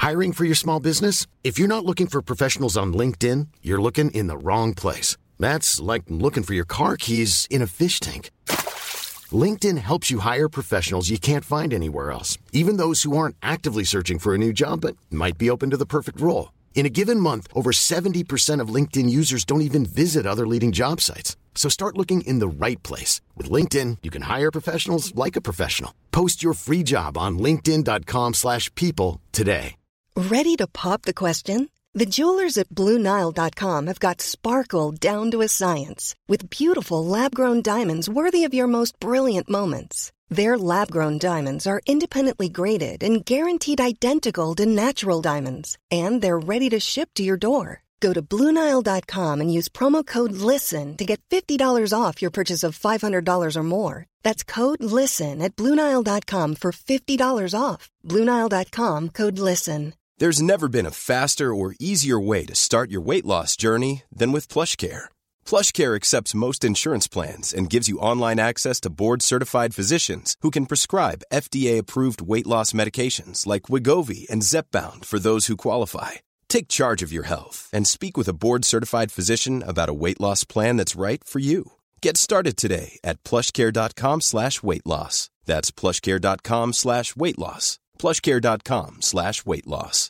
Hiring for your small business? If you're not looking for professionals on LinkedIn, you're looking in the wrong place. That's like looking for your car keys in a fish tank. LinkedIn helps you hire professionals you can't find anywhere else, even those who aren't actively searching for a new job but might be open to the perfect role. In a given month, over 70% of LinkedIn users don't even visit other leading job sites. So start looking in the right place. With LinkedIn, you can hire professionals like a professional. Post your free job on linkedin.com/people today. Ready to pop the question? The jewelers at BlueNile.com have got sparkle down to a science with beautiful lab-grown diamonds worthy of your most brilliant moments. Their lab-grown diamonds are independently graded and guaranteed identical to natural diamonds, and they're ready to ship to your door. Go to BlueNile.com and use promo code LISTEN to get $50 off your purchase of $500 or more. That's code LISTEN at BlueNile.com for $50 off. BlueNile.com, code LISTEN. There's never been a faster or easier way to start your weight loss journey than with PlushCare. PlushCare accepts most insurance plans and gives you online access to board-certified physicians who can prescribe FDA-approved weight loss medications like Wegovy and Zepbound for those who qualify. Take charge of your health and speak with a board-certified physician about a weight loss plan that's right for you. Get started today at plushcare.com/weight loss. That's plushcare.com/weight loss. plushcare.com/weight loss.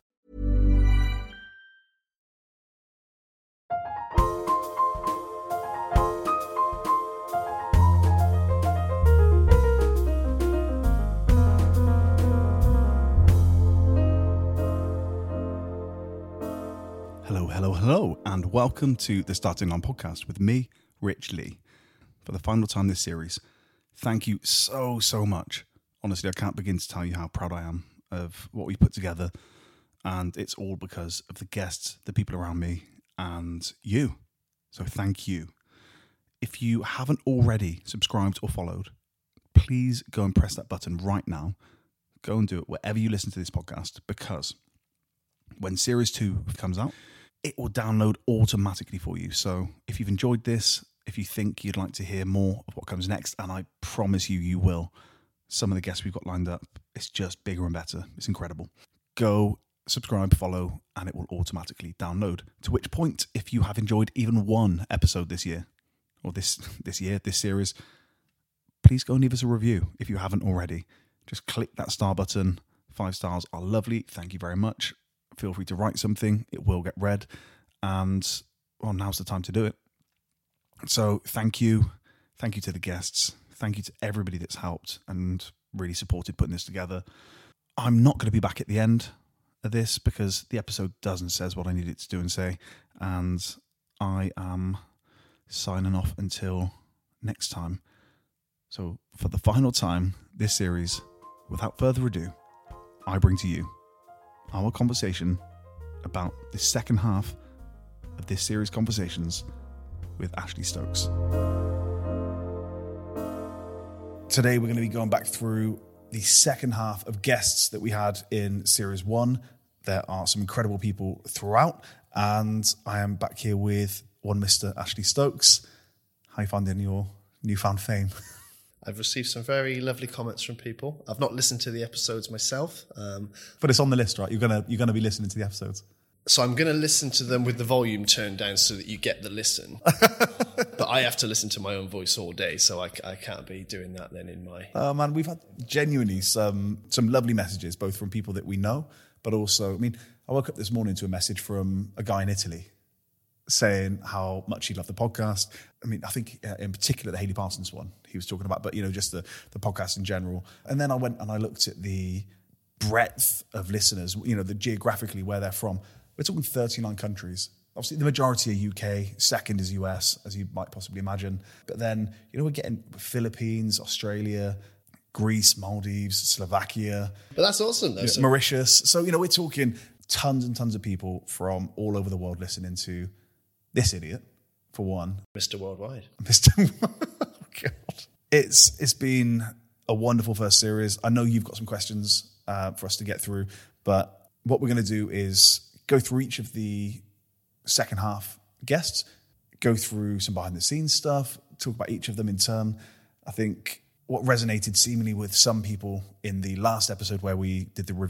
Hello, and welcome to the Starting Line podcast with me, Rich Lee. For the final time this series, thank you so much. Honestly, I can't begin to tell you how proud I am of what we put together, and it's all because of the guests, the people around me, and you. So thank you. If you haven't already subscribed or followed, please go and press that button right now. Go and do it wherever you listen to this podcast, because when Series 2 comes out, it will download automatically for you. So if you've enjoyed this, if you think you'd like to hear more of what comes next, and I promise you, you will, some of the guests we've got lined up, it's just bigger and better. It's incredible. Go subscribe, follow, and it will automatically download. To which point, if you have enjoyed even one episode this year, or this series, please go and leave us a review if you haven't already. Just click that star button. 5 stars are lovely. Thank you very much. Feel free to write something. It will get read. And, well, now's the time to do it. So thank you. Thank you to the guests. Thank you to everybody that's helped and really supported putting this together. I'm not going to be back at the end of this because the episode doesn't says what I need it to do and say. And I am signing off until next time. So for the final time this series, without further ado, I bring to you our conversation about the second half of this series Conversations with Ashley Stokes. Today we're going to be going back through the second half of guests that we had in Series 1. There are some incredible people throughout, and I am back here with one Mr. Ashley Stokes. How are you finding your newfound fame? I've received some very lovely comments from people. I've not listened to the episodes myself. But it's on the list, right? You're gonna be listening to the episodes. So I'm going to listen to them with the volume turned down so that you get the listen. But I have to listen to my own voice all day, so I can't be doing that then in my... Oh, man, we've had genuinely some lovely messages, both from people that we know, but also, I mean, I woke up this morning to a message from a guy in Italy saying how much he loved the podcast. I mean, I think in particular the Haley Parsons one he was talking about, but, just the podcast in general. And then I went and I looked at the breadth of listeners, the geographically where they're from. We're talking 39 countries. Obviously, the majority are UK, second is US, as you might possibly imagine. But then, we're getting Philippines, Australia, Greece, Maldives, Slovakia. But that's awesome, though. Mauritius. So, we're talking tons and tons of people from all over the world listening to this idiot, for one. Mr. Worldwide. Oh, God. It's been a wonderful first series. I know you've got some questions for us to get through, but what we're going to do is go through each of the second half guests, go through some behind the scenes stuff, talk about each of them in turn. I think what resonated seemingly with some people in the last episode where we did the review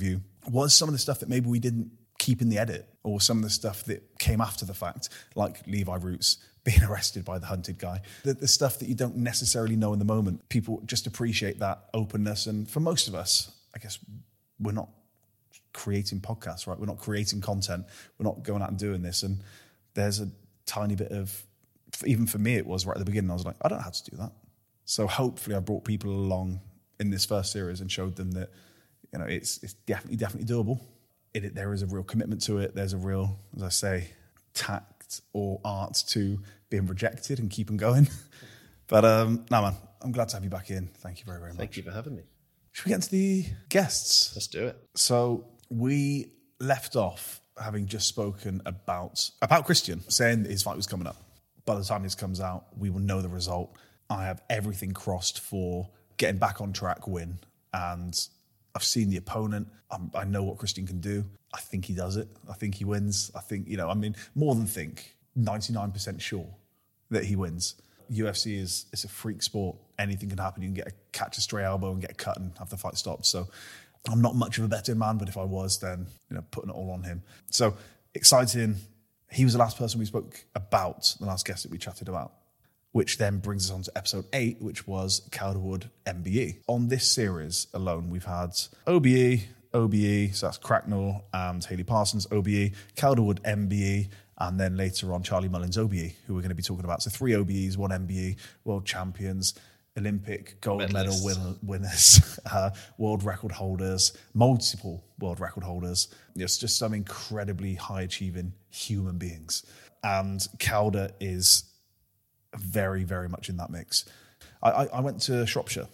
was some of the stuff that maybe we didn't keep in the edit, or some of the stuff that came after the fact, like Levi Roots being arrested by the hunted guy. The stuff that you don't necessarily know in the moment. People just appreciate that openness. And for most of us, I guess we're not creating podcasts, right? We're not creating content. We're not going out and doing this. And there's a tiny bit of, even for me, it was right at the beginning, I was like, I don't know how to do that. So hopefully I brought people along in this first series and showed them that, you know, it's definitely doable. There is a real commitment to it. There's a real, as I say, tact or art to being rejected and keeping going. But no, man, I'm glad to have you back in. Thank you very, very much. Thank you for having me. Should we get into the guests? Let's do it. So we left off having just spoken about Christian, saying that his fight was coming up. By the time this comes out, we will know the result. I have everything crossed for getting back on track, win. And I've seen the opponent. I know what Christian can do. I think he does it. I think he wins. I think, more than think, 99% sure that he wins. UFC it's a freak sport. Anything can happen. You can catch a stray elbow and get cut and have the fight stopped. So I'm not much of a betting man, but if I was, then putting it all on him. So exciting. He was the last person we spoke about, the last guest that we chatted about, which then brings us on to episode 8, which was Calderwood MBE. On this series alone, we've had OBE, so that's Cracknell and Haley Parsons, OBE, Calderwood MBE, and then later on Charlie Mullins OBE, who we're going to be talking about. So 3 OBEs, 1 MBE, world champions, Olympic gold medal winners, world record holders, multiple world record holders. It's just some incredibly high-achieving human beings. And Calder is very, very much in that mix. I went to Shropshire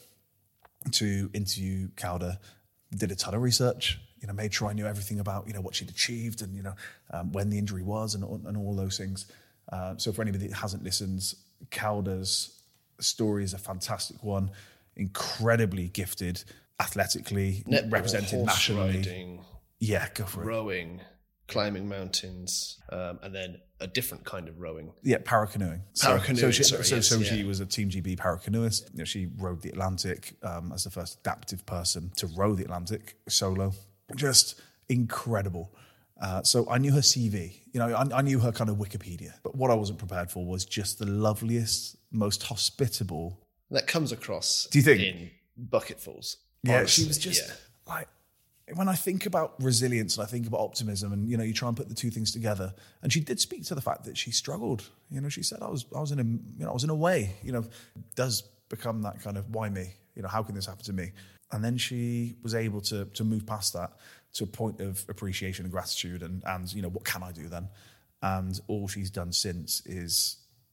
to interview Calder, did a ton of research, made sure I knew everything about, what she'd achieved and, when the injury was and all those things. So for anybody that hasn't listened, Calder's story is a fantastic one, incredibly gifted, athletically, represented nationally. Riding, yeah, go for it. Rowing, climbing mountains, and then a different kind of rowing. Yeah, paracanoeing. Paracanoeing. She was a Team GB paracanoeist. She rowed the Atlantic as the first adaptive person to row the Atlantic solo. Just incredible. So I knew her CV. I knew her kind of Wikipedia. But what I wasn't prepared for was just the loveliest, most hospitable. That comes across. Do you think? In bucketfuls. Yeah, honestly. She was just like, when I think about resilience and I think about optimism and, you try and put the two things together. And she did speak to the fact that she struggled. She said, I was in a way, does become that kind of, why me? How can this happen to me? And then she was able to move past that to a point of appreciation and gratitude and what can I do then? And all she's done since is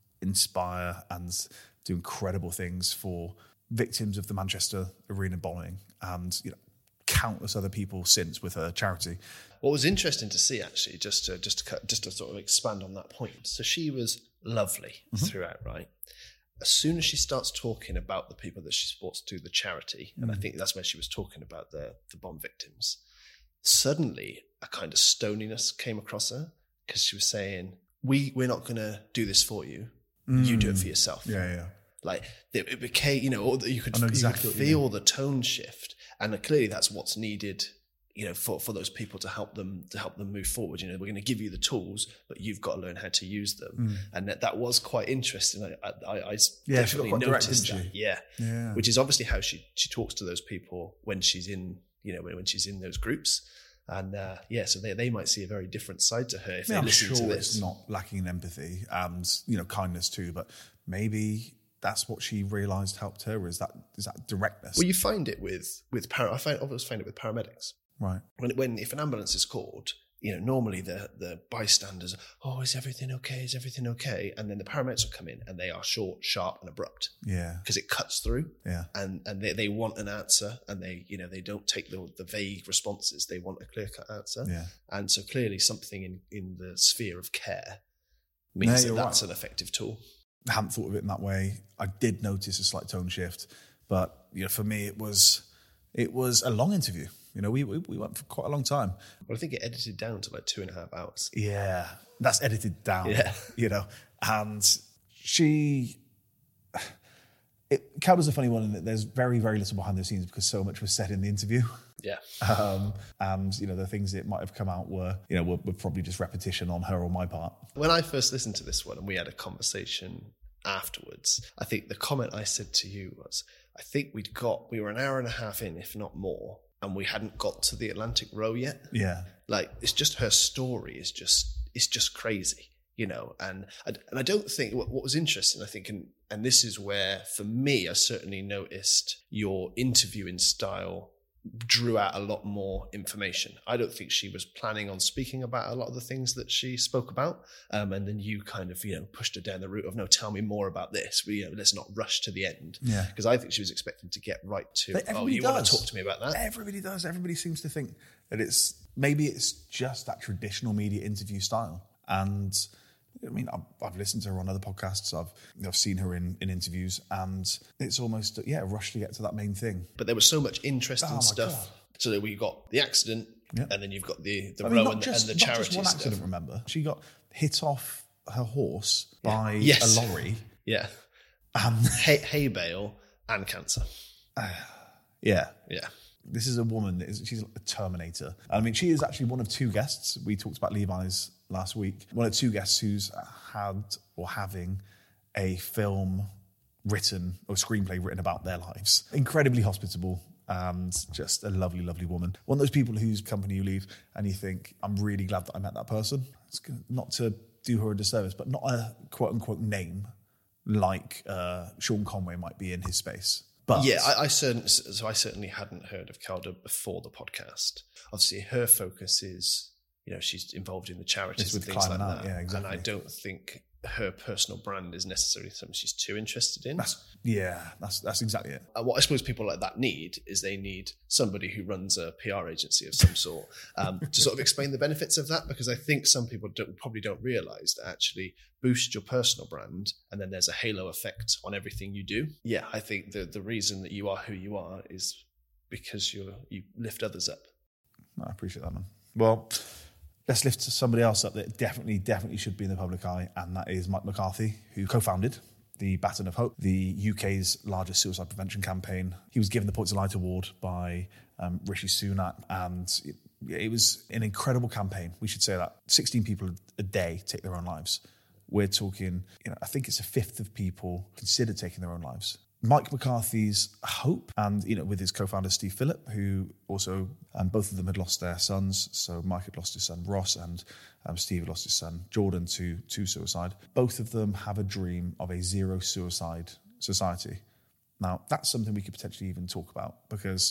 inspire and do incredible things for victims of the Manchester Arena bombing and, countless other people since with her charity. What was interesting to see, actually, just to sort of expand on that point. So she was lovely throughout, right? As soon as she starts talking about the people that she supports to the charity, and I think that's where she was talking about the bomb victims, suddenly a kind of stoniness came across her because she was saying, we're not going to do this for you. You do it for yourself. Yeah. Like it became, you could feel the tone shift. And clearly that's what's needed, for those people to help them move forward. We're going to give you the tools, but you've got to learn how to use them. And that was quite interesting. I definitely noticed that. Yeah. Which is obviously how she talks to those people when she's in, when she's in those groups. And so they might see a very different side to her if they listen to this. It's not lacking in empathy and kindness too, but maybe that's what she realised helped her is that directness. Well, you find it with I always find it with paramedics. Right. When if an ambulance is called, normally the bystanders, is everything okay? Is everything okay? And then the paramedics will come in and they are short, sharp, and abrupt. Yeah. Because it cuts through. Yeah. And they want an answer, and they don't take the vague responses. They want a clear cut answer. Yeah. And so clearly something in the sphere of care means that's an effective tool. I hadn't thought of it in that way. I did notice a slight tone shift, but for me it was a long interview. We went for quite a long time. Well, I think it edited down to like 2.5 hours. Yeah, that's edited down. Yeah. And she, Cowder's a funny one in that there's very, very little behind the scenes because so much was said in the interview. Yeah. And, the things that might have come out were probably just repetition on her or my part. When I first listened to this one and we had a conversation afterwards, I think the comment I said to you was, I think we were an hour and a half in, if not more, and we hadn't got to the Atlantic Row yet. Yeah. Like, it's just her story is just crazy, and I don't think what was interesting, I think, and this is where, for me, I certainly noticed your interviewing style drew out a lot more information. I don't think she was planning on speaking about a lot of the things that she spoke about. And then you kind of, pushed her down the route of, no, tell me more about this. Let's not rush to the end. Yeah. Because I think she was expecting to get right to, you want to talk to me about that? Everybody does. Everybody seems to think that it's just that traditional media interview style. And I mean, I've listened to her on other podcasts. I've seen her in interviews, and it's almost a rush to get to that main thing. But there was so much interesting stuff. God. So that we got the accident, and then you've got the row and the charity stuff. Not just one accident. Remember, she got hit off her horse by a lorry. Yeah, hay bale and cancer. Yeah. This is a woman. She's a Terminator. I mean, she is actually one of two guests. We talked about Levi's last week. One of two guests who's had or having a film written or screenplay written about their lives. Incredibly hospitable and just a lovely, lovely woman. One of those people whose company you leave and you think, I'm really glad that I met that person. It's good, not to do her a disservice, but not a quote unquote name like Sean Conway might be in his space. But yeah, I certainly hadn't heard of Calder before the podcast. Obviously, her focus is, she's involved in the charities and things like that. Yeah, exactly. And I don't think her personal brand is necessarily something she's too interested in. That's exactly it. What I suppose people like that need is they need somebody who runs a PR agency of some sort to sort of explain the benefits of that, because I think some people probably don't realise that actually boost your personal brand and then there's a halo effect on everything you do. Yeah, I think the reason that you are who you are is because you lift others up. I appreciate that, man. Well, let's lift somebody else up that definitely should be in the public eye, and that is Mike McCarthy, who co-founded the Baton of Hope, the UK's largest suicide prevention campaign. He was given the Points of Light Award by Rishi Sunak, and it was an incredible campaign. We should say that. 16 people a day take their own lives. We're talking, I think it's a fifth of people consider taking their own lives. Mike McCarthy's hope, and with his co-founder Steve Phillip, who also both of them had lost their sons. So Mike had lost his son Ross, and Steve had lost his son Jordan to suicide. Both of them have a dream of a zero suicide society. Now that's something we could potentially even talk about, because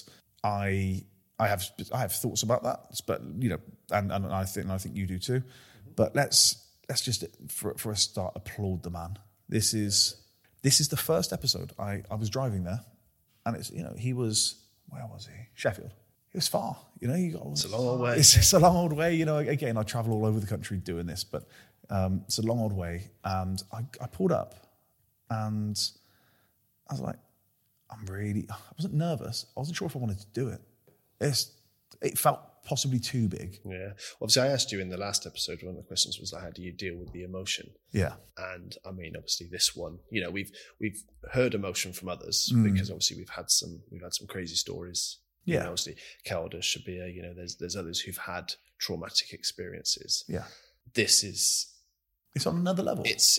I have thoughts about that, but and I think you do too. But let's just for a start applaud the man. This is the first episode. I was driving there, and it's he was, where was he? Sheffield. It was far. It's a long old way. It's a long old way. Again, I travel all over the country doing this, but it's a long old way. And I pulled up, and I was like, I wasn't nervous. I wasn't sure if I wanted to do it. It felt possibly too big. Yeah. Obviously, I asked you in the last episode, one of the questions was, how do you deal with the emotion? Yeah. And I mean, obviously this one, we've heard emotion from others because obviously we've had some crazy stories. Yeah. Obviously Calder, Shabir, there's others w'ho've had traumatic experiences. Yeah. It's on another level. It's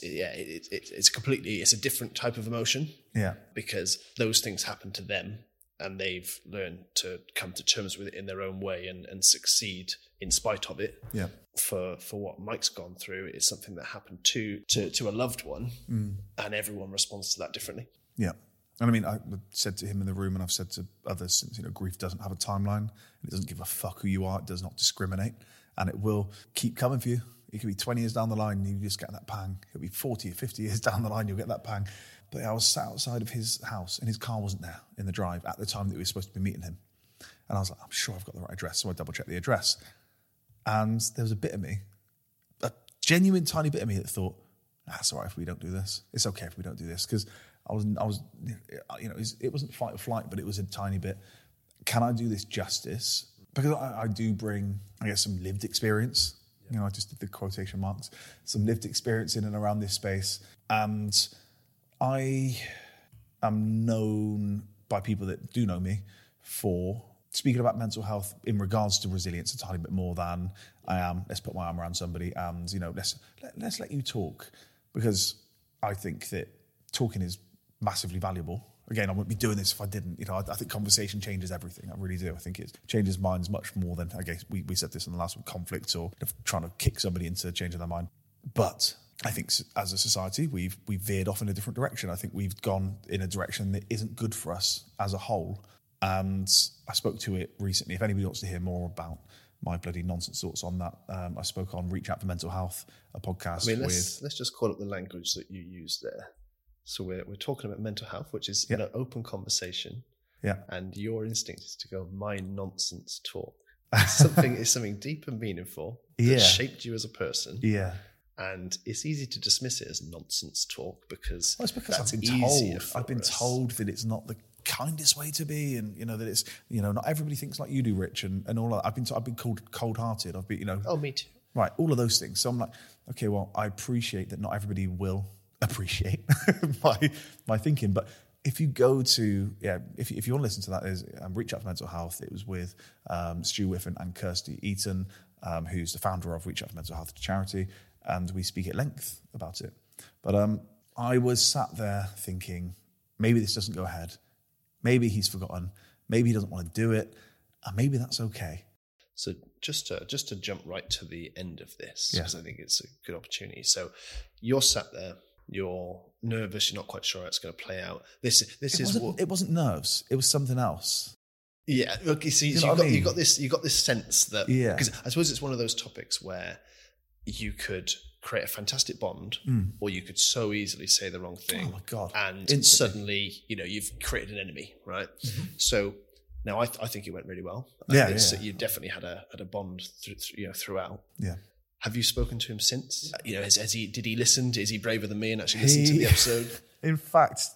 a different type of emotion. Yeah. Because those things happen to them, and they've learned to come to terms with it in their own way and succeed in spite of it. Yeah. For what Mike's gone through, it's something that happened to a loved one, and everyone responds to that differently. Yeah. And I mean, I said to him in the room, and I've said to others since, grief doesn't have a timeline. It doesn't give a fuck who you are. It does not discriminate, and it will keep coming for you. It could be 20 years down the line, and you just get that pang. It'll be 40 or 50 years down the line, you'll get that pang. But I was sat outside of his house, and his car wasn't there in the drive at the time that we were supposed to be meeting him. And I was like, I'm sure I've got the right address. So I double-checked the address. And there was a bit of me, a genuine tiny bit of me that thought, it's all right if we don't do this. It's okay if we don't do this. Because it wasn't fight or flight, but it was a tiny bit. Can I do this justice? Because I do bring, I guess, some lived experience. I just did the quotation marks. Some lived experience in and around this space. And I am known by people that do know me for speaking about mental health in regards to resilience a tiny bit more than I am. Let's put my arm around somebody and, let's let you talk, because I think that talking is massively valuable. Again, I wouldn't be doing this if I didn't. I think conversation changes everything. I really do. I think it changes minds much more than, I guess, we said this in the last one, conflict or trying to kick somebody into changing their mind. But I think as a society, we've veered off in a different direction. I think we've gone in a direction that isn't good for us as a whole. And I spoke to it recently. If anybody wants to hear more about my bloody nonsense thoughts on that, I spoke on Reach Out for Mental Health, a podcast. Let's just call it the language that you use there. So we're talking about mental health, which is an open conversation. Yeah. And your instinct is to go, my nonsense talk. It's something deep and meaningful that shaped you as a person. Yeah. And it's easy to dismiss it as nonsense talk because it's because that's I've been told that it's not the kindest way to be, and that it's not everybody thinks like you do, Rich, and all of that. I've been called cold-hearted. I've been Oh, me too. Right, all of those things. So I'm like, okay, well, I appreciate that not everybody will appreciate my thinking, but if you go to if you want to listen to that, there's Reach Out for Mental Health. It was with Stu Whiffen and Kirsty Eaton, who's the founder of Reach Out for Mental Health charity, and we speak at length about it. But I was sat there thinking, maybe this doesn't go ahead. Maybe he's forgotten. Maybe he doesn't want to do it, and maybe that's okay. So just to jump right to the end of this, because I think it's a good opportunity. So you're sat there. You're nervous. You're not quite sure how it's going to play out. It wasn't nerves. It was something else. Yeah. Okay. So you got this sense that because I suppose it's one of those topics where you could create a fantastic bond, or you could so easily say the wrong thing. Oh my God! And suddenly, you've created an enemy, right? Mm-hmm. So now I think it went really well. You definitely had a bond throughout. Yeah. Have you spoken to him since? Did he listen? Is he braver than me and actually listened to the episode? In fact,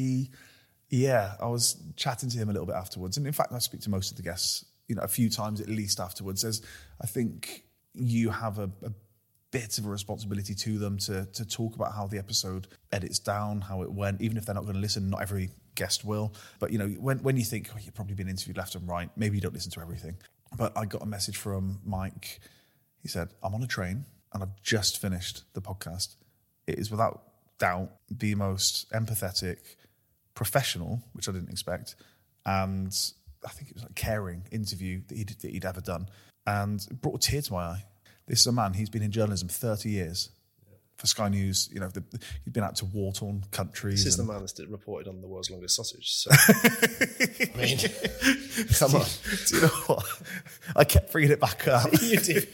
I was chatting to him a little bit afterwards. And in fact, I speak to most of the guests, a few times at least afterwards. I think you have a bit of a responsibility to them to talk about how the episode edits down, how it went, even if they're not going to listen. Not every guest will. But, when you think, you've probably been interviewed left and right, maybe you don't listen to everything. But I got a message from Mike. He said, I'm on a train and I've just finished the podcast. It is without doubt the most empathetic, professional, which I didn't expect, and I think it was like caring interview that he'd ever done. And it brought a tear to my eye. This is a man, he's been in journalism 30 years. For Sky News, he'd been out to war-torn countries. This is the man that's reported on the world's longest sausage. So, I mean, come on. Do you know what? I kept bringing it back up. You did.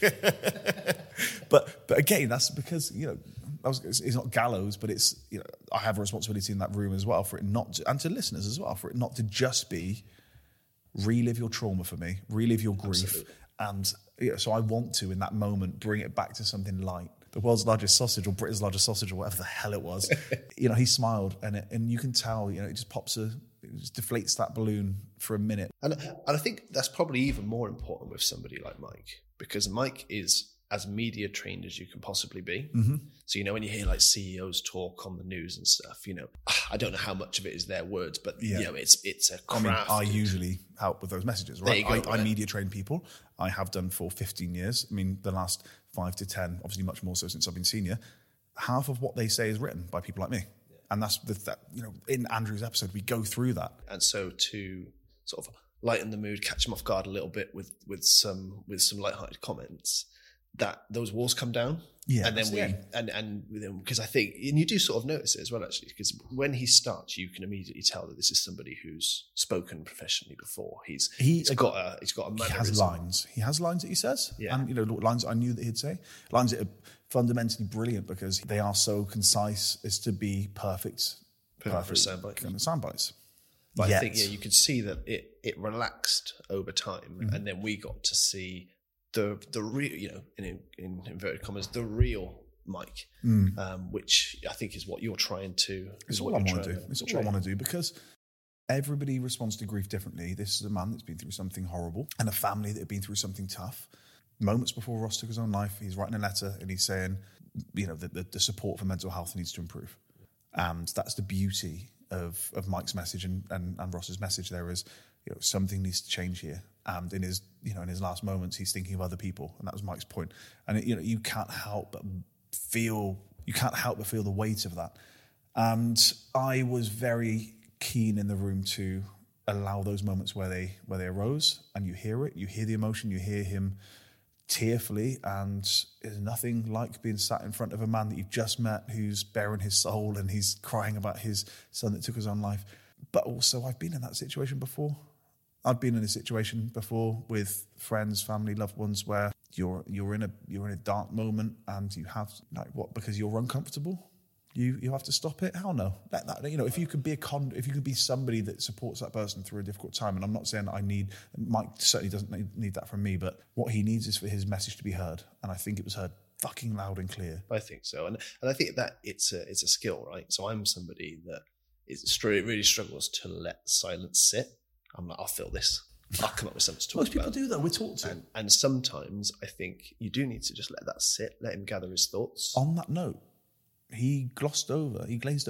But again, that's because, it's not gallows, but it's, I have a responsibility in that room as well for it not to, and to listeners as well, for it not to just be relive your trauma for me, relive your grief. Absolutely. And so I want to, in that moment, bring it back to something light. The world's largest sausage, or Britain's largest sausage, or whatever the hell it was. He smiled, and you can tell, it just it just deflates that balloon for a minute. And I think that's probably even more important with somebody like Mike, because Mike is as media trained as you can possibly be. Mm-hmm. So, when you hear like CEOs talk on the news and stuff, I don't know how much of it is their words, but it's a craft. I usually help with those messages, right? I media train people. I have done for 15 years. The last 5 to 10, obviously much more so since I've been senior. Half of what they say is written by people like me. Yeah. And that's in Andrew's episode, we go through that. And so to sort of lighten the mood, catch them off guard a little bit with some lighthearted comments, that those walls come down. Yeah. And then because I think, and you do sort of notice it as well, actually, because when he starts, you can immediately tell that this is somebody who's spoken professionally before. He's got a mannerism. He has lines that he says. Yeah. And, lines I knew that he'd say. Lines that are fundamentally brilliant because they are so concise as to be perfect sound bites. But I think, you could see that it relaxed over time. Mm-hmm. And then we got to see the real, in inverted commas, the real Mike, which I think is what you're trying to. It's all I want to do. It's all I want to do because everybody responds to grief differently. This is a man that's been through something horrible and a family that have been through something tough. Moments before Ross took his own life, he's writing a letter and he's saying, that the support for mental health needs to improve, and that's the beauty of Mike's message and Ross's message there is, something needs to change here. And in his last moments, he's thinking of other people, and that was Mike's point. And you can't help but feel the weight of that. And I was very keen in the room to allow those moments where they arose, and you hear the emotion, you hear him tearfully, and there's nothing like being sat in front of a man that you've just met who's bearing his soul and he's crying about his son that took his own life. But also, I've been in that situation before. I've been in a situation before with friends, family, loved ones where you're in a dark moment and you have because you're uncomfortable. You have to stop it. Hell no. Let that, if you could be somebody that supports that person through a difficult time, and I'm not saying that Mike certainly doesn't need that from me, but what he needs is for his message to be heard. And I think it was heard fucking loud and clear. I think so. And I think that it's a skill, right? So I'm somebody that really struggles to let silence sit. I'm like, I'll feel this. I'll come up with something to talk about. Most people do that. We're taught to. And sometimes I think you do need to just let that sit, let him gather his thoughts. On that note, he glazed over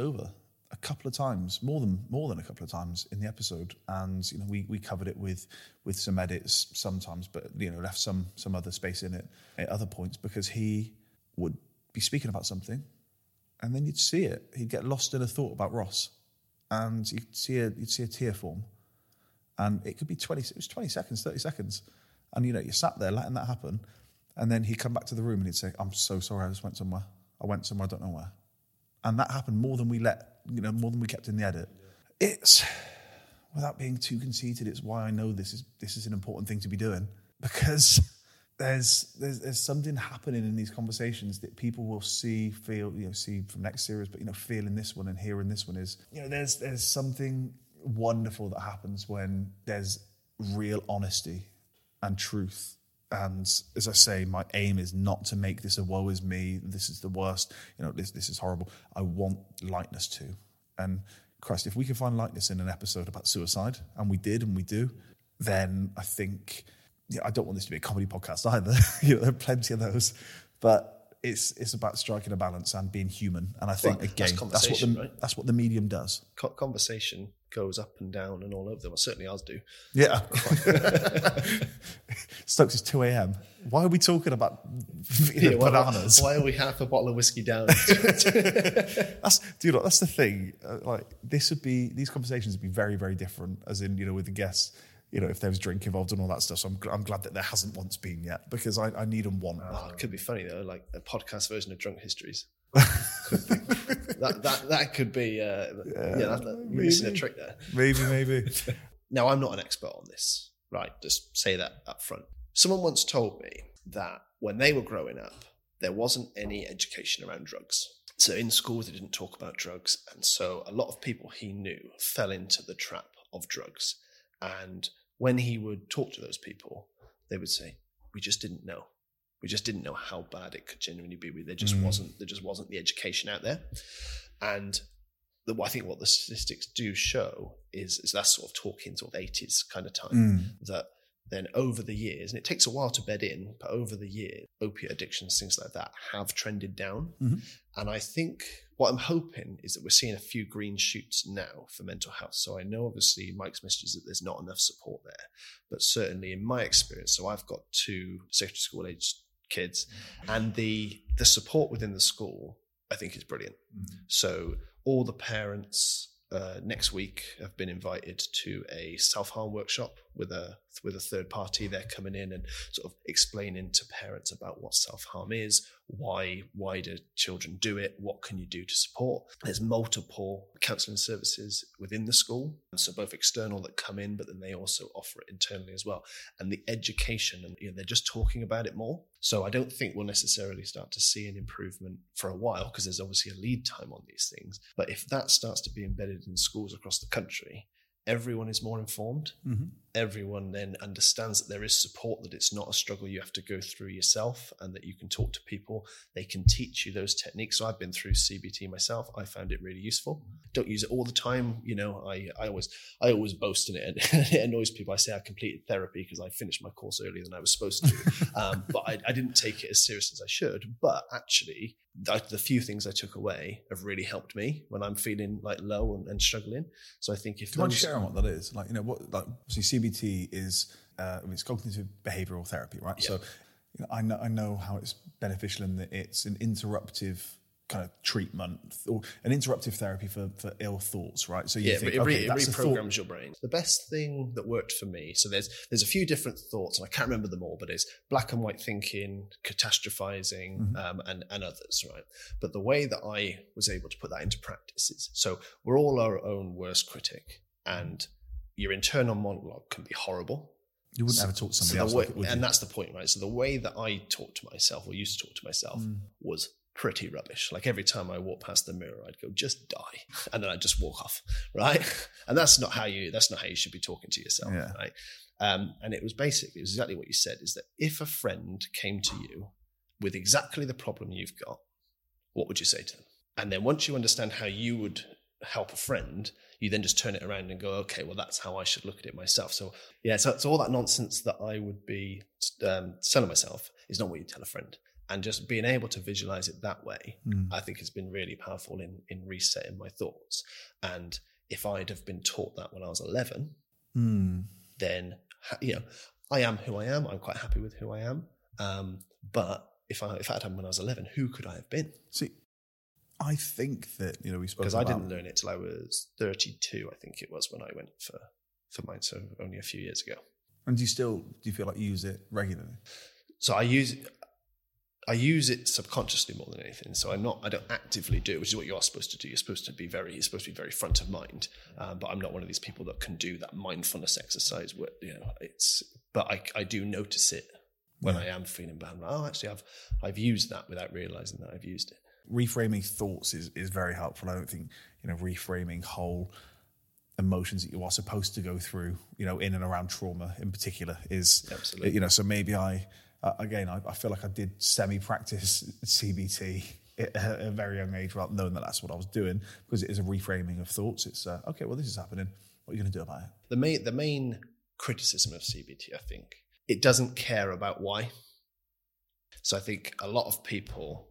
a couple of times, more than a couple of times in the episode. And we covered it with some edits sometimes, but left some other space in it at other points, because he would be speaking about something and then you'd see it. He'd get lost in a thought about Ross, and you'd see a tear form. And it could be 20 seconds, 30 seconds. And, you sat there letting that happen. And then he'd come back to the room and he'd say, I'm so sorry, I just went somewhere. I went somewhere, I don't know where. And that happened more than we kept in the edit. It's, without being too conceited, it's why I know this is an important thing to be doing. Because there's something happening in these conversations that people will see from next series, but, feel in this one and hear in this one is, there's something wonderful that happens when there's real honesty and truth. And as I say, my aim is not to make this a woe is me, this is the worst, this is horrible. I want lightness too. And Christ, if we can find lightness in an episode about suicide, and we did and we do, then I think, I don't want this to be a comedy podcast either. There are plenty of those, but it's about striking a balance and being human. And I think, again, that's what the medium does. Conversation goes up and down and all over them. Well, certainly ours do. Yeah. Stokes, it's 2 a.m. Why are we talking about bananas? Why are we half a bottle of whiskey down? That's the thing. These conversations would be very, very different, as in, with the guests, if there was drink involved and all that stuff. So I'm glad that there hasn't once been yet, because I need and want. Oh, it could be funny though, like a podcast version of Drunk Histories. That could be you're missing a trick there. Maybe. Now, I'm not an expert on this, right? Just say that up front. Someone once told me that when they were growing up, there wasn't any education around drugs. So in schools, they didn't talk about drugs. And so a lot of people he knew fell into the trap of drugs. And when he would talk to those people, they would say, we just didn't know. We just didn't know how bad it could genuinely be. There just wasn't the education out there. And I think what the statistics do show is that sort of talking sort of 80s kind of time, that then over the years, and it takes a while to bed in, but over the years, opiate addictions, things like that have trended down. Mm-hmm. And I think what I'm hoping is that we're seeing a few green shoots now for mental health. So I know obviously Mike's message is that there's not enough support there, but certainly in my experience, so I've got 2 secondary school aged kids, and the support within the school I think is brilliant. Mm-hmm. So all the parents next week have been invited to a self-harm workshop with a third party. They're coming in and sort of explaining to parents about what self-harm is, why do children do it, what can you do to support. There's multiple counselling services within the school, so both external that come in, but then they also offer it internally as well. And the education, and they're just talking about it more. So I don't think we'll necessarily start to see an improvement for a while, because there's obviously a lead time on these things. But if that starts to be embedded in schools across the country, everyone is more informed. Mm-hmm. everyone then understands that there is support, that it's not a struggle you have to go through yourself, and that you can talk to people. They can teach you those techniques. So I've been through CBT myself. I found it really useful. Don't use it all the time. You know, I always boast in it, and it annoys people. I say I completed therapy because I finished my course earlier than I was supposed to. But I didn't take it as serious as I should. But actually, the few things I took away have really helped me when I'm feeling like low and struggling. So I think if do you mind sharing what that is? Like, you know, what, like, obviously CBT is it's cognitive behavioral therapy, right? Yeah. So, you know, I know how it's beneficial in that it's an interruptive kind of treatment or an interruptive therapy for ill thoughts, right? So you think, it reprograms your brain. The best thing that worked for me, so there's a few different thoughts, and I can't remember them all, but it's black and white thinking, catastrophizing, and others, right? But the way that I was able to put that into practice is, so we're all our own worst critic, and your internal monologue can be horrible. You wouldn't ever talk to somebody else like it, would you? And that's the point, right? So the way that I talked to myself, or used to talk to myself, was pretty rubbish. Like every time I walk past the mirror, I'd go, just die. And then I'd just walk off, right? And that's not how you should be talking to yourself, right? And it was exactly what you said, is that if a friend came to you with exactly the problem you've got, what would you say to them? And then once you understand how you would help a friend, you then just turn it around and go, okay, well, that's how I should look at it myself. So yeah, so all that nonsense that I would be selling myself is not what you tell a friend. And just being able to visualize it that way, I think has been really powerful in resetting my thoughts. And if I'd have been taught that when I was 11, then, you know, I am who I am. I'm quite happy with who I am. But if I had happened when I was 11, who could I have been? See, I think that, you know, we spoke because I didn't learn it till I was 32, I think it was, when I went for mine. So only a few years ago. And do you feel like you use it regularly? So I use it subconsciously more than anything. So I don't actively do it, which is what you are supposed to do. You're supposed to be very front of mind. But I'm not one of these people that can do that mindfulness exercise where, you know, but I do notice it when I am feeling bad. Oh, actually I've used that without realizing that I've used it. Reframing thoughts is very helpful. I don't think, you know, reframing whole emotions that you are supposed to go through, you know, in and around trauma in particular is, absolutely, you know, so maybe I feel like I did semi-practice CBT at a very young age, without knowing that that's what I was doing, because it is a reframing of thoughts. It's okay, well, this is happening. What are you going to do about it? The main criticism of CBT, I think, it doesn't care about why. So I think a lot of people,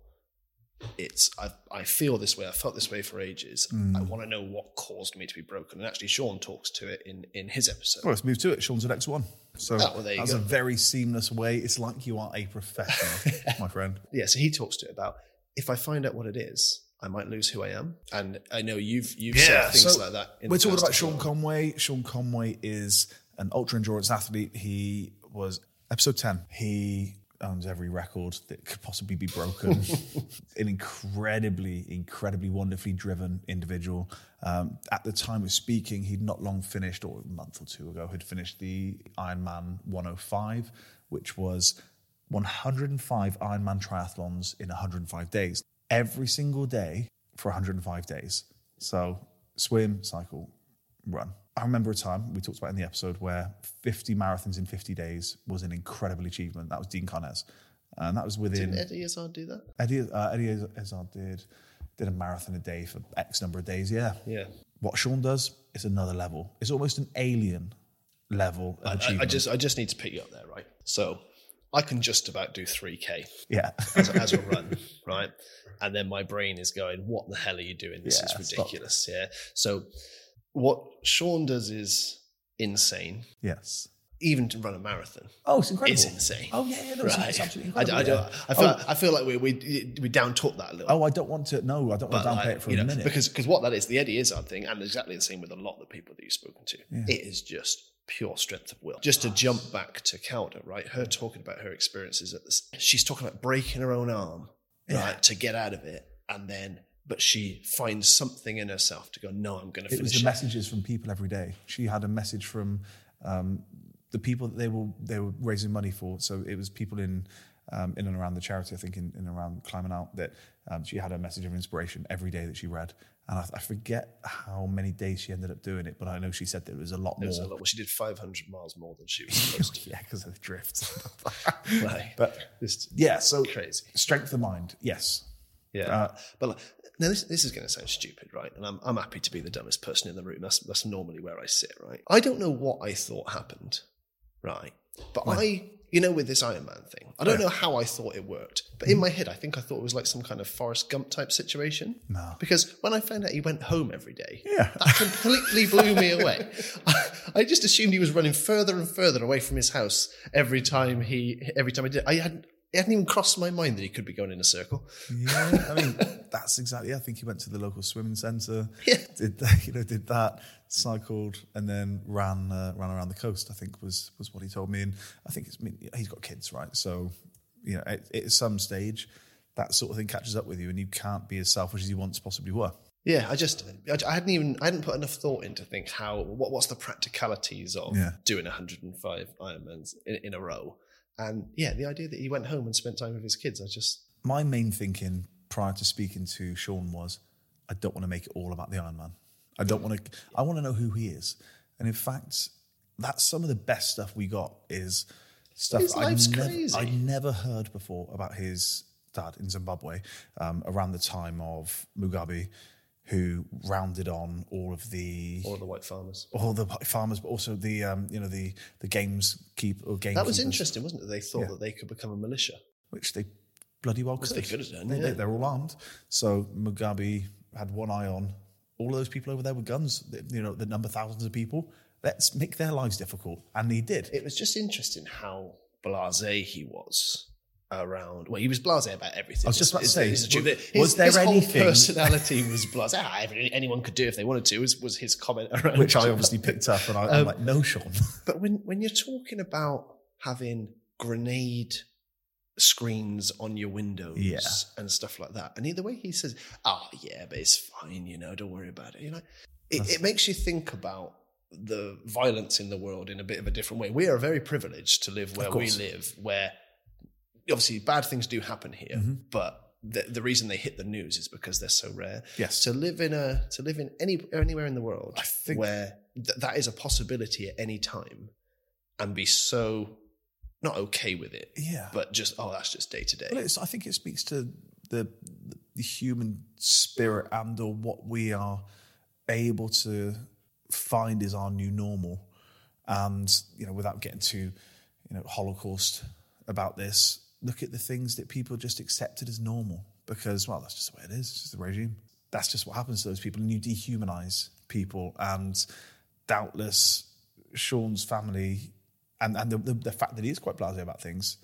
I feel this way. I felt this way for ages. I want to know what caused me to be broken. And actually, Sean talks to it in his episode. Well, let's move to it. Sean's the next one. So that's a very seamless way. It's like you are a professional, my friend. Yeah, so he talks to it about, if I find out what it is, I might lose who I am. And I know you've said things like that. We're talking about Sean Conway. Sean Conway is an ultra-endurance athlete. He was episode 10. He owns every record that could possibly be broken. An incredibly wonderfully driven individual. At the time of speaking, he'd not long finished, or a month or two ago, had finished the Ironman 105, which was 105 Ironman triathlons in 105 days. Every single day for 105 days. So swim, cycle, run. I remember a time we talked about in the episode where 50 marathons in 50 days was an incredible achievement. That was Dean Carnes. And that was within... Didn't Eddie Izzard do that? Eddie Izzard did a marathon a day for X number of days, yeah. Yeah. What Sean does is another level. It's almost an alien level of achievement. I just need to pick you up there, right? So I can just about do 3K as a run, right? And then my brain is going, what the hell are you doing? This is ridiculous. Stop. Yeah. So what Sean does is insane. Yes. Even to run a marathon. Oh, it's incredible. It's insane. Oh, yeah. No, right. It's absolutely incredible. I feel like we down-talk that a little. Oh, I don't want to downplay it for a minute. Because what that is, the Eddie Izzard thing, and exactly the same with a lot of the people that you've spoken to, it is just pure strength of will. Just to jump back to Kauda, right? Her talking about her experiences at this, she's talking about breaking her own arm, right, to get out of it, but she finds something in herself to go, no, I'm going to finish it. It was the messages from people every day. She had a message from the people that they were raising money for. So it was people in in and around the charity, I think in and around Climbing Out, that she had a message of inspiration every day that she read. And I forget how many days she ended up doing it, but I know she said that it was a lot more. It was a lot. Well, she did 500 miles more than she was supposed to. Yeah, because of the drift. Right. But so crazy. Strength of mind, yes. Yeah. But now this is going to sound stupid, right? And I'm happy to be the dumbest person in the room. That's normally where I sit, right? I don't know what I thought happened, right? But with this Iron Man thing, I don't know how I thought it worked. But in my head, I think I thought it was like some kind of Forrest Gump type situation. No. Because when I found out he went home every day, that completely blew me away. I just assumed he was running further and further away from his house every time he did. It hadn't even crossed my mind that he could be going in a circle. Yeah, I mean, that's exactly. I think he went to the local swimming centre. Yeah. Did that, cycled, and then ran around the coast. I think was what he told me. And I think he's got kids, right? So, at some stage, that sort of thing catches up with you, and you can't be as selfish as you once possibly were. Yeah, I hadn't put enough thought in to think what's the practicalities of doing 105 Ironmans in a row. And the idea that he went home and spent time with his kids, My main thinking prior to speaking to Sean was, I don't want to make it all about the Ironman. I want to know who he is. And in fact, that's some of the best stuff we got is stuff I'd never heard before about his dad in Zimbabwe, around the time of Mugabe, who rounded on all the white farmers, but also the games gamekeepers. That was interesting, wasn't it? They thought that they could become a militia, which they bloody well could. They could have done. They're all armed. So Mugabe had one eye on all of those people over there with guns. The number thousands of people. Let's make their lives difficult, and he did. It was just interesting how blasé he was. Around, he was blasé about everything. I was just about to say, his whole personality was blasé. Anyone could do it if they wanted to. Was his comment around, which I obviously picked up, and I'm like, no, Sean. But when you're talking about having grenade screens on your windows and stuff like that, and the way he says, but it's fine, don't worry about it. It makes you think about the violence in the world in a bit of a different way. We are very privileged to live where we live, where obviously bad things do happen here, but the reason they hit the news is because they're so rare. Yes. To live in anywhere in the world, I think where that is a possibility at any time, and be so not okay with it, but just that's just day to day. I think it speaks to the human spirit and or what we are able to find is our new normal, and without getting too Holocaust about this. Look at the things that people just accepted as normal because, that's just the way it is. It's just the regime. That's just what happens to those people. And you dehumanize people. And doubtless, Sean's family and the fact that he is quite blasé about things,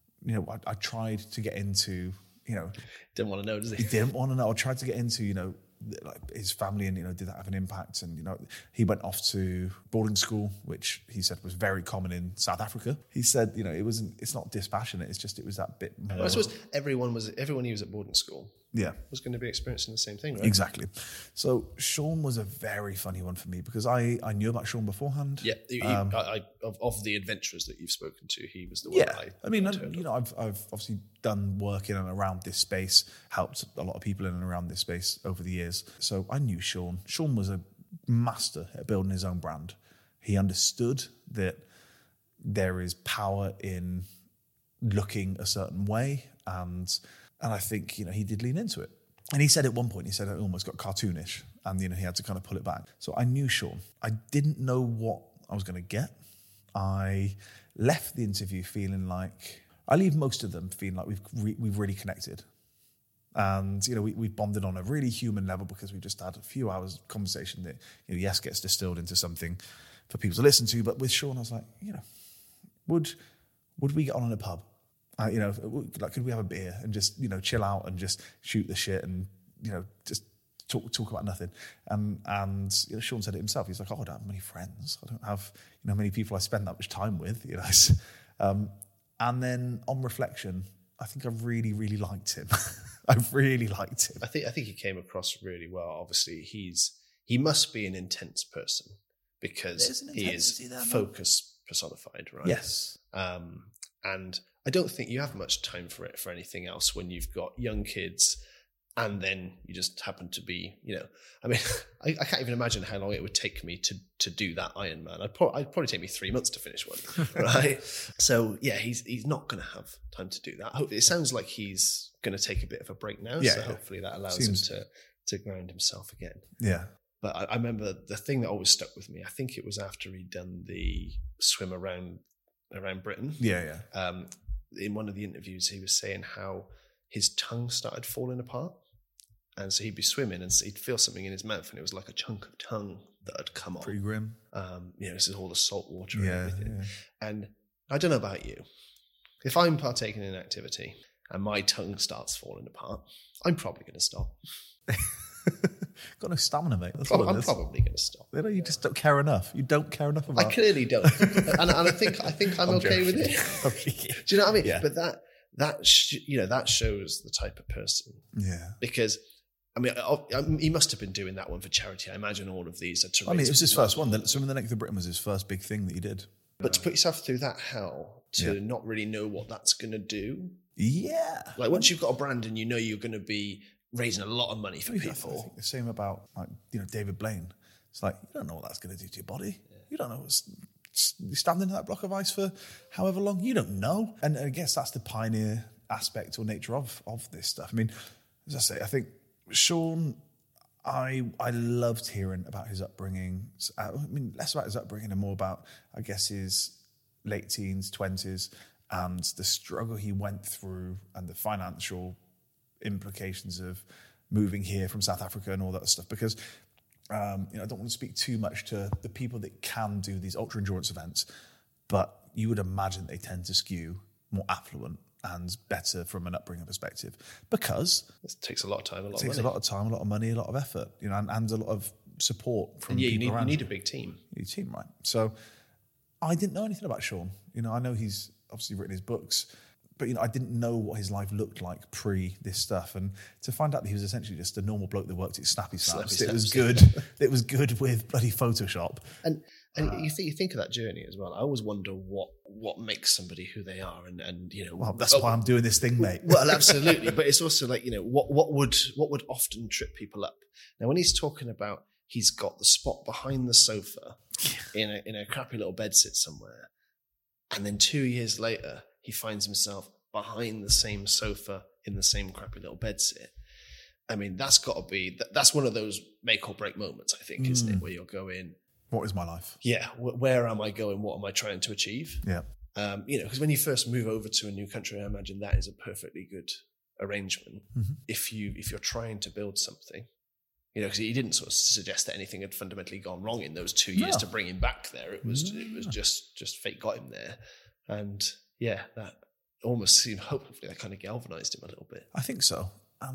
I tried to get into, Didn't want to know, does he? He didn't want to know. I tried to get into, his family and, did that have an impact? And, he went off to boarding school, which he said was very common in South Africa. He said, it's not dispassionate. It's just, it was that bit more. I suppose everyone who was at boarding school was going to be experiencing the same thing, right? Exactly. So Sean was a very funny one for me because I knew about Sean beforehand. Yeah. Of the adventurers that you've spoken to, he was the one I've obviously done work in and around this space, helped a lot of people in and around this space over the years. So I knew Sean. Sean was a master at building his own brand. He understood that there is power in looking a certain way, and I think he did lean into it. And he said at one point, it almost got cartoonish, and he had to kind of pull it back. So I knew Sean. I didn't know what I was going to get. I left the interview feeling like I leave most of them feeling like we've really connected. And, we've bonded on a really human level because we've just had a few hours of conversation that, yes, gets distilled into something for people to listen to. But with Sean, I was like, would we get on in a pub? Could we have a beer and just, chill out and just shoot the shit and, just talk about nothing? And Sean said it himself. He's like, I don't have many friends. I don't have, many people I spend that much time with, And then on reflection, I think I really, really liked him. I really liked him. I think he came across really well. Obviously, he must be an intense person because he is focus personified, right? Yes. And I don't think you have much time for anything else when you've got young kids. And then you just happen to be, I mean, I can't even imagine how long it would take me to do that Ironman. I'd probably take me 3 months to finish one, right? So yeah, he's not going to have time to do that. Hopefully, it sounds like he's going to take a bit of a break now. So hopefully that allows him to ground himself again. Yeah. But I remember the thing that always stuck with me. I think it was after he'd done the swim around Britain. Yeah. In one of the interviews, he was saying how his tongue started falling apart. And so he'd be swimming and he'd feel something in his mouth and it was like a chunk of tongue that had come off. Pretty grim. This is all the salt water and everything. Yeah. And I don't know about you. If I'm partaking in an activity and my tongue starts falling apart, I'm probably going to stop. Got no stamina, mate. That's I'm probably going to stop. You just don't care enough. You don't care enough about it. I clearly don't. and I think I'm okay with it. Do you know what I mean? Yeah. But that shows the type of person. Yeah. Because I mean, he must have been doing that one for charity. I imagine all of these are to raise. I mean, it was his first one. Swimming the Length of Britain was his first big thing that he did. But to put yourself through that hell, to not really know what that's going to do. Yeah. Like once you've got a brand and you know you're going to be raising a lot of money for people. I think the same about David Blaine. It's like, you don't know what that's going to do to your body. Yeah. You don't know you're standing in that block of ice for however long. You don't know. And I guess that's the pioneer aspect or nature of this stuff. I mean, as I say, I think Sean, I loved hearing about his upbringing. I mean, less about his upbringing and more about, I guess, his late teens, 20s, and the struggle he went through and the financial implications of moving here from South Africa and all that stuff. Because, I don't want to speak too much to the people that can do these ultra endurance events, but you would imagine they tend to skew more affluent and better from an upbringing perspective, because it takes a lot of time, a lot of money, a lot of effort, and a lot of support from people around. You need a big team. You need a team, right? So I didn't know anything about Sean. I know he's obviously written his books, but I didn't know what his life looked like pre this stuff. And to find out that he was essentially just a normal bloke that worked at Snappy Snaps, it was good. It was good with bloody Photoshop. And you think of that journey as well. I always wonder what makes somebody who they are, and Well, that's why I'm doing this thing, mate. Well, absolutely. But it's also like what would often trip people up. Now, when he's talking about he's got the spot behind the sofa in a crappy little bedsit somewhere, and then 2 years later he finds himself behind the same sofa in the same crappy little bedsit. I mean, that's one of those make or break moments, I think, isn't it? Where you're going, what is my life? Yeah, where am I going? What am I trying to achieve? Yeah. Because when you first move over to a new country, I imagine that is a perfectly good arrangement. Mm-hmm. If you're trying to build something, because he didn't sort of suggest that anything had fundamentally gone wrong in those 2 years to bring him back there. It was just fate got him there, and that almost seemed hopefully that kind of galvanized him a little bit. I think so.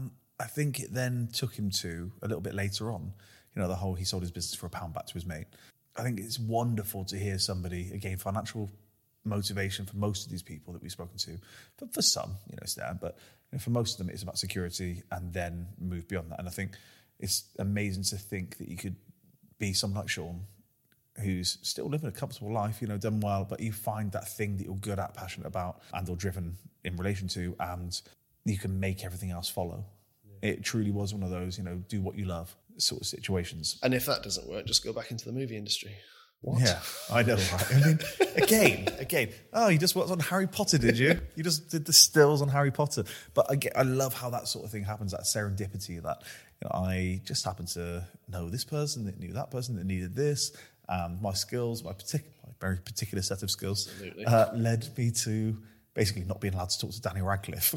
I think it then took him to a little bit later on. The whole he sold his business for £1 back to his mate. I think it's wonderful to hear somebody, again, financial motivation for most of these people that we've spoken to. But for some, it's there. But for most of them, it's about security and then move beyond that. And I think it's amazing to think that you could be someone like Sean, who's still living a comfortable life, done well, but you find that thing that you're good at, passionate about, and or driven in relation to, and you can make everything else follow. Yeah. It truly was one of those, do what you love sort of situations. And if that doesn't work, just go back into the movie industry. What? Yeah, I know, right? I mean, again. Oh, you just worked on Harry Potter, did you? You just did the stills on Harry Potter. But I love how that sort of thing happens, that serendipity, that I just happened to know this person that knew that person that needed this. My skills, my very particular set of skills, led me to basically not being allowed to talk to Danny Radcliffe.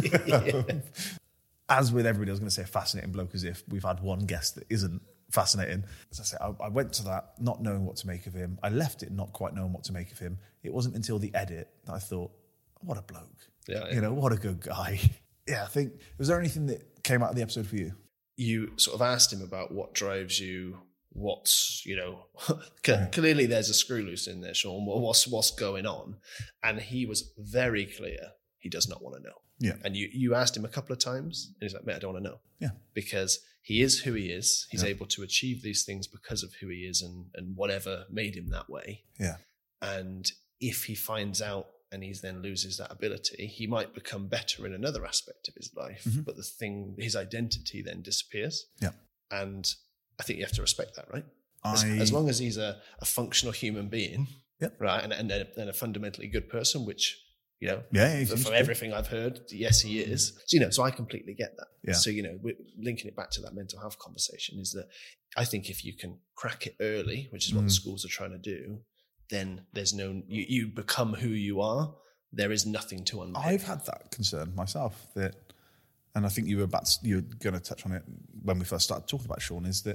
As with everybody, I was going to say a fascinating bloke, as if we've had one guest that isn't fascinating. As I say, I went to that not knowing what to make of him. I left it not quite knowing what to make of him. It wasn't until the edit that I thought, what a bloke. Yeah. What a good guy. Yeah, I think, was there anything that came out of the episode for you? You sort of asked him about what drives you, what's, clearly there's a screw loose in there, Sean. What's going on? And he was very clear he does not want to know. Yeah. And you asked him a couple of times, and he's like, mate, I don't want to know. Yeah. Because he is who he is. He's able to achieve these things because of who he is and whatever made him that way. Yeah. And if he finds out and he then loses that ability, he might become better in another aspect of his life, but his identity then disappears. Yeah. And I think you have to respect that, right? As long as he's a functional human being, right, and a fundamentally good person, which, you know, from everything I've heard, yes, he is. So, you know, so I completely get that. Yeah. So, you know, we're linking it back to that mental health conversation is that I think if you can crack it early, which is what the schools are trying to do, then there's you become who you are. There is nothing to unpick. I've had that concern myself and I think you're going to touch on it when we first started talking about Sean, is that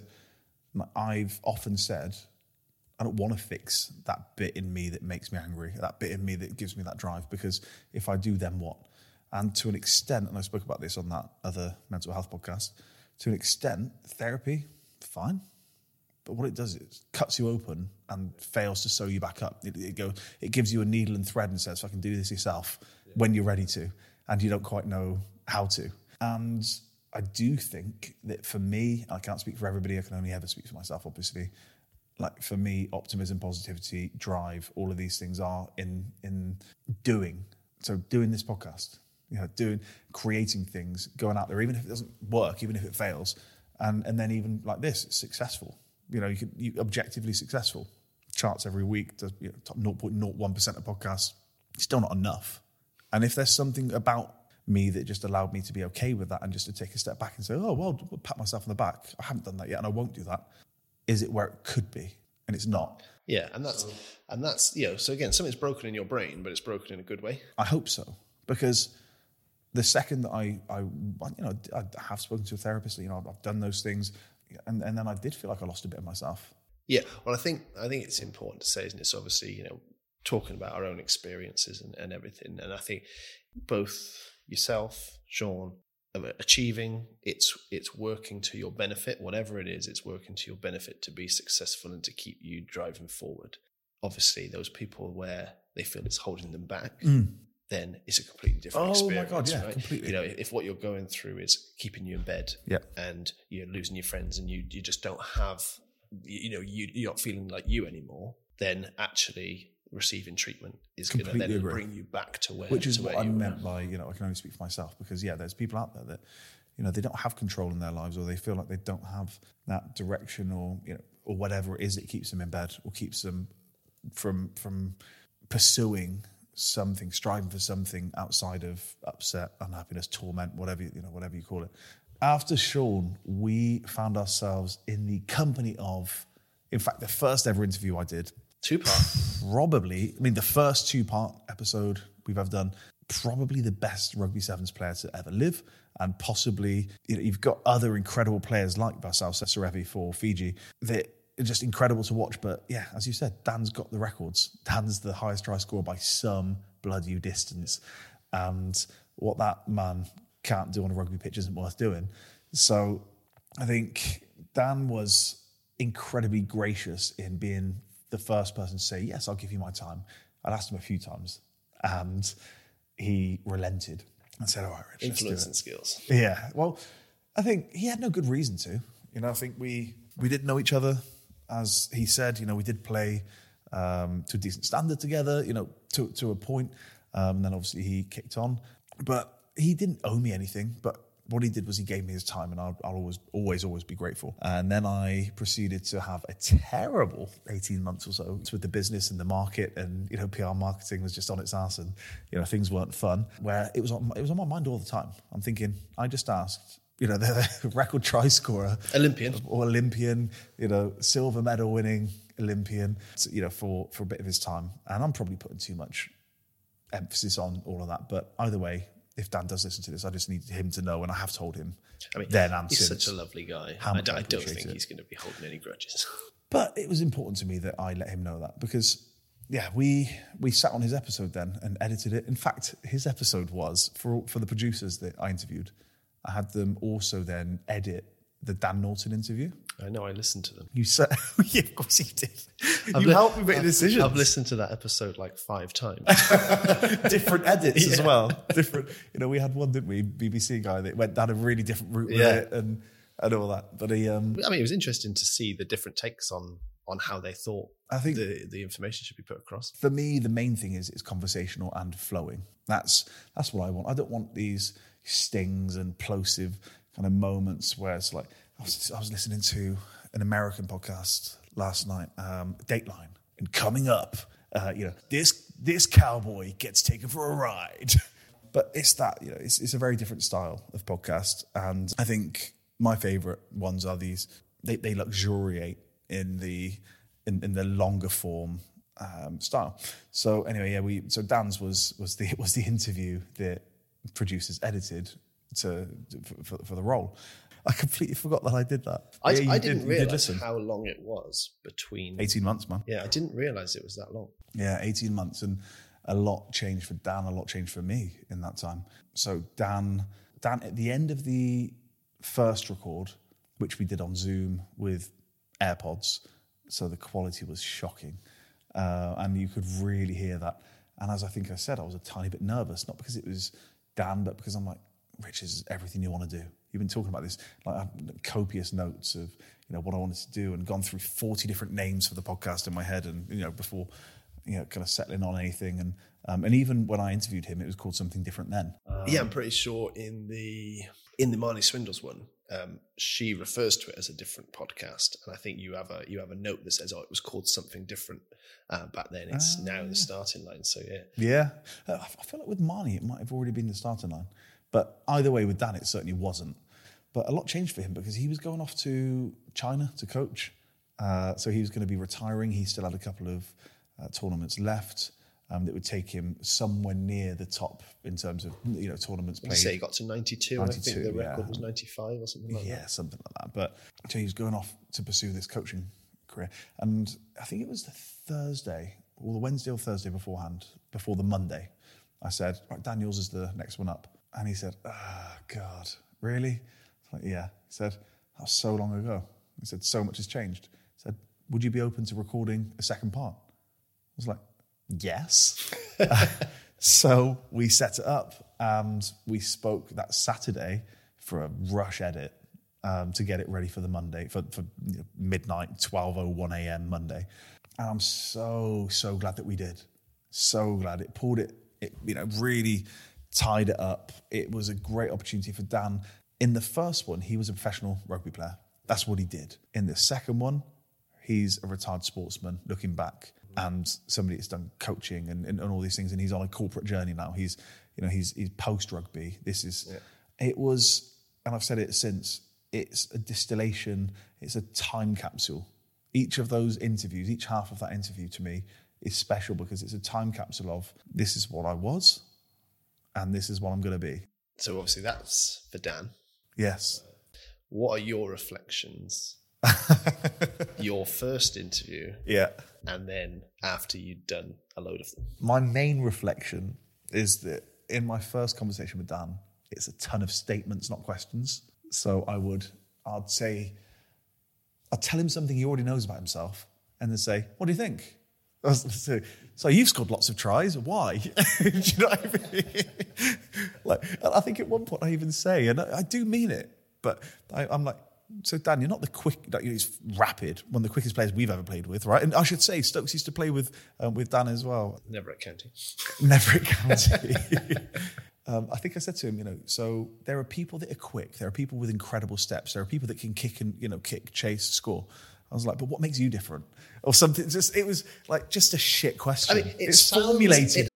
I've often said, I don't want to fix that bit in me that makes me angry, that bit in me that gives me that drive, because if I do, then what? And to an extent, and I spoke about this on that other mental health podcast, to an extent, therapy, fine. But what it does is it cuts you open and fails to sew you back up. It gives you a needle and thread and says, I can do this yourself when you're ready to, and you don't quite know how to. And I do think that for me, I can't speak for everybody, I can only ever speak for myself, obviously. Like for me, optimism, positivity, drive, all of these things are in doing. So doing this podcast, you know, creating things, going out there, even if it doesn't work, even if it fails, and then even like this, it's successful. You know, you objectively successful. Charts every week, does, you know, top 0.01% of podcasts. Still not enough. And if there's something about me that just allowed me to be okay with that and just to take a step back and say, oh, well, I'll pat myself on the back. I haven't done that yet and I won't do that. Is it where it could be? And it's not. Yeah, and that's you know, so again, something's broken in your brain, but it's broken in a good way. I hope so. Because the second that I have spoken to a therapist, you know, I've done those things, and then I did feel like I lost a bit of myself. Yeah, well, I think it's important to say, isn't it? So obviously, you know, talking about our own experiences and everything, and I think both yourself, Sean, achieving, it's working to your benefit, whatever it is, it's working to your benefit to be successful and to keep you driving forward. Obviously, those people where they feel it's holding them back, then it's a completely different experience. Oh my God, yeah, right? Completely. You know, if what you're going through is keeping you in bed, and you're losing your friends, and you just don't have, you know, you're not feeling like you anymore, then actually receiving treatment is going to then bring you back to where, which is what I meant by, you know, I can only speak for myself, because there's people out there that, you know, they don't have control in their lives, or they feel like they don't have that direction, or, you know, or whatever it is that keeps them in bed or keeps them from pursuing something, striving for something outside of upset, unhappiness, torment, whatever you call it. After Sean, we found ourselves in the company of, in fact, the first ever interview I did. Two-part. Probably, I mean, the first two-part episode we've ever done, probably the best rugby sevens player to ever live, and possibly, you know, you've got other incredible players like Vassal Seserevi for Fiji that are just incredible to watch. But yeah, as you said, Dan's got the records. Dan's the highest try scorer by some bloody distance, and what that man can't do on a rugby pitch isn't worth doing. So I think Dan was incredibly gracious in being the first person to say, yes, I'll give you my time. I'd asked him a few times, and he relented and said, all right, Rich, influence and skills. Yeah, well, I think he had no good reason to. You know, I think we didn't know each other, as he said. You know, we did play to a decent standard together, you know, to a point. And then obviously he kicked on. But he didn't owe me anything, but what he did was he gave me his time, and I'll always be grateful. And then I proceeded to have a terrible 18 months or so with the business and the market, and, you know, PR marketing was just on its ass, and, you know, things weren't fun, where it was on my mind all the time. I'm thinking, I just asked, you know, the record try scorer. Olympian, you know, silver medal winning Olympian, you know, for a bit of his time. And I'm probably putting too much emphasis on all of that, but either way, if Dan does listen to this, I just need him to know, and I have told him. I mean, then and he's since, such a lovely guy. I don't think he's going to be holding any grudges. But it was important to me that I let him know that, because, yeah, we sat on his episode then and edited it. In fact, his episode was, for the producers that I interviewed, I had them also then edit the Dan Norton interview. I know, I listened to them. You said, yeah, of course you did. You helped me make decisions. I've listened to that episode like 5 times. Different edits as well. Different, you know, we had one, didn't we? BBC guy that went down a really different route with it and all that. But he, I mean, it was interesting to see the different takes on on how they thought I think the information should be put across. For me, the main thing is it's conversational and flowing. That's what I want. I don't want these stings and plosive kind of moments where it's like, I was listening to an American podcast last night, Dateline, and coming up, this cowboy gets taken for a ride. But it's that, it's a very different style of podcast. And I think my favorite ones are these, they luxuriate in the longer form style. So anyway, so Dan's was the interview that producers edited for the role. I completely forgot that I did that. I didn't realise how long it was between 18 months, man. Yeah, I didn't realise it was that long. Yeah, 18 months, and a lot changed for Dan, a lot changed for me in that time. So Dan at the end of the first record, which we did on Zoom with AirPods, so the quality was shocking. And you could really hear that. And as I think I said, I was a tiny bit nervous, not because it was Dan, but because I'm like, Rich, is everything you want to do. You've been talking about this, like I have copious notes of, what I wanted to do, and gone through 40 different names for the podcast in my head, and, before, kind of settling on anything. And even when I interviewed him, it was called something different then. Yeah, I'm pretty sure in the Marnie Swindles one, she refers to it as a different podcast, and I think you have a note that says, "Oh, it was called something different back then. It's now the starting line." So yeah. I feel like with Marnie, it might have already been the starting line, but either way, with Dan, it certainly wasn't. But a lot changed for him because he was going off to China to coach, so he was going to be retiring. He still had a couple of tournaments left. That would take him somewhere near the top in terms of tournaments played. You say he got to 92, and I think the record was 95 or something like that. Yeah, something like that. But so he was going off to pursue this coaching career, and I think it was the Thursday or the Wednesday or Thursday beforehand, before the Monday, I said, "Right, Daniels is the next one up," and he said, "Oh God, really?" I was like, yeah. He said, "That was so long ago." He said, "So much has changed." He said, "Would you be open to recording a second part?" I was like, yes. So we set it up, and we spoke that Saturday for a rush edit to get it ready for the Monday, for midnight, 12:01 a.m. Monday. And I'm so glad that we did. So glad. It pulled it really tied it up. It was a great opportunity for Dan. In the first one, he was a professional rugby player. That's what he did. In the second one, he's a retired sportsman looking back, and somebody that's done coaching and all these things, and he's on a corporate journey now. He's post rugby. It was, and I've said it since, it's a distillation, it's a time capsule. Each of those interviews, each half of that interview to me is special because it's a time capsule of, this is what I was and this is what I'm going to be. So obviously that's for Dan. Yes. What are your reflections? Your first interview, and then after you'd done a load of them. My main reflection is that in my first conversation with Dan, it's a ton of statements, not questions. So I'd tell him something he already knows about himself, and then say, "What do you think?" So you've scored lots of tries. Why? Do you know what I mean? I think at one point I even say, and I do mean it, but I'm like, "So Dan, you're not the quick. He's rapid, one of the quickest players we've ever played with, right?" And I should say, Stokes used to play with Dan as well. Never at county. Never at county. I think I said to him, so there are people that are quick. There are people with incredible steps. There are people that can kick, chase, score. I was like, but what makes you different? Or something. It was like just a shit question. I mean, it's formulated.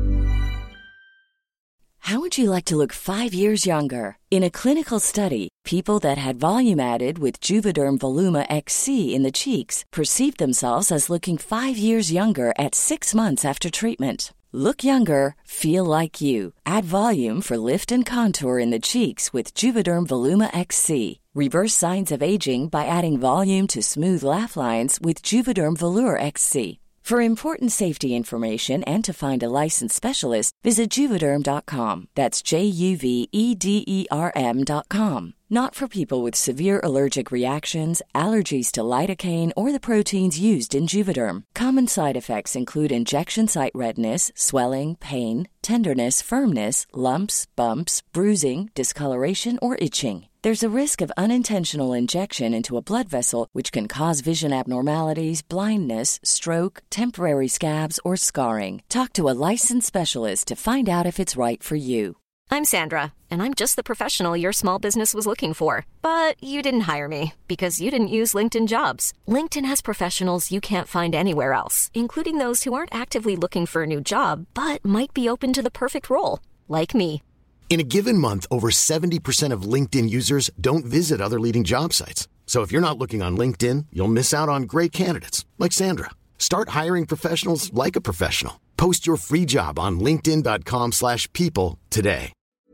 How would you like to look 5 years younger? In a clinical study, people that had volume added with Juvederm Voluma XC in the cheeks perceived themselves as looking 5 years younger at 6 months after treatment. Look younger, feel like you. Add volume for lift and contour in the cheeks with Juvederm Voluma XC. Reverse signs of aging by adding volume to smooth laugh lines with Juvederm Volure XC. For important safety information and to find a licensed specialist, visit Juvederm.com. That's JUVEDERM.com. Not for people with severe allergic reactions, allergies to lidocaine, or the proteins used in Juvederm. Common side effects include injection site redness, swelling, pain, tenderness, firmness, lumps, bumps, bruising, discoloration, or itching. There's a risk of unintentional injection into a blood vessel, which can cause vision abnormalities, blindness, stroke, temporary scabs, or scarring. Talk to a licensed specialist to find out if it's right for you. I'm Sandra, and I'm just the professional your small business was looking for. But you didn't hire me because you didn't use LinkedIn Jobs. LinkedIn has professionals you can't find anywhere else, including those who aren't actively looking for a new job, but might be open to the perfect role, like me. In a given month, over 70% of LinkedIn users don't visit other leading job sites. So if you're not looking on LinkedIn, you'll miss out on great candidates like Sandra. Start hiring professionals like a professional. Post your free job on linkedin.com/people today.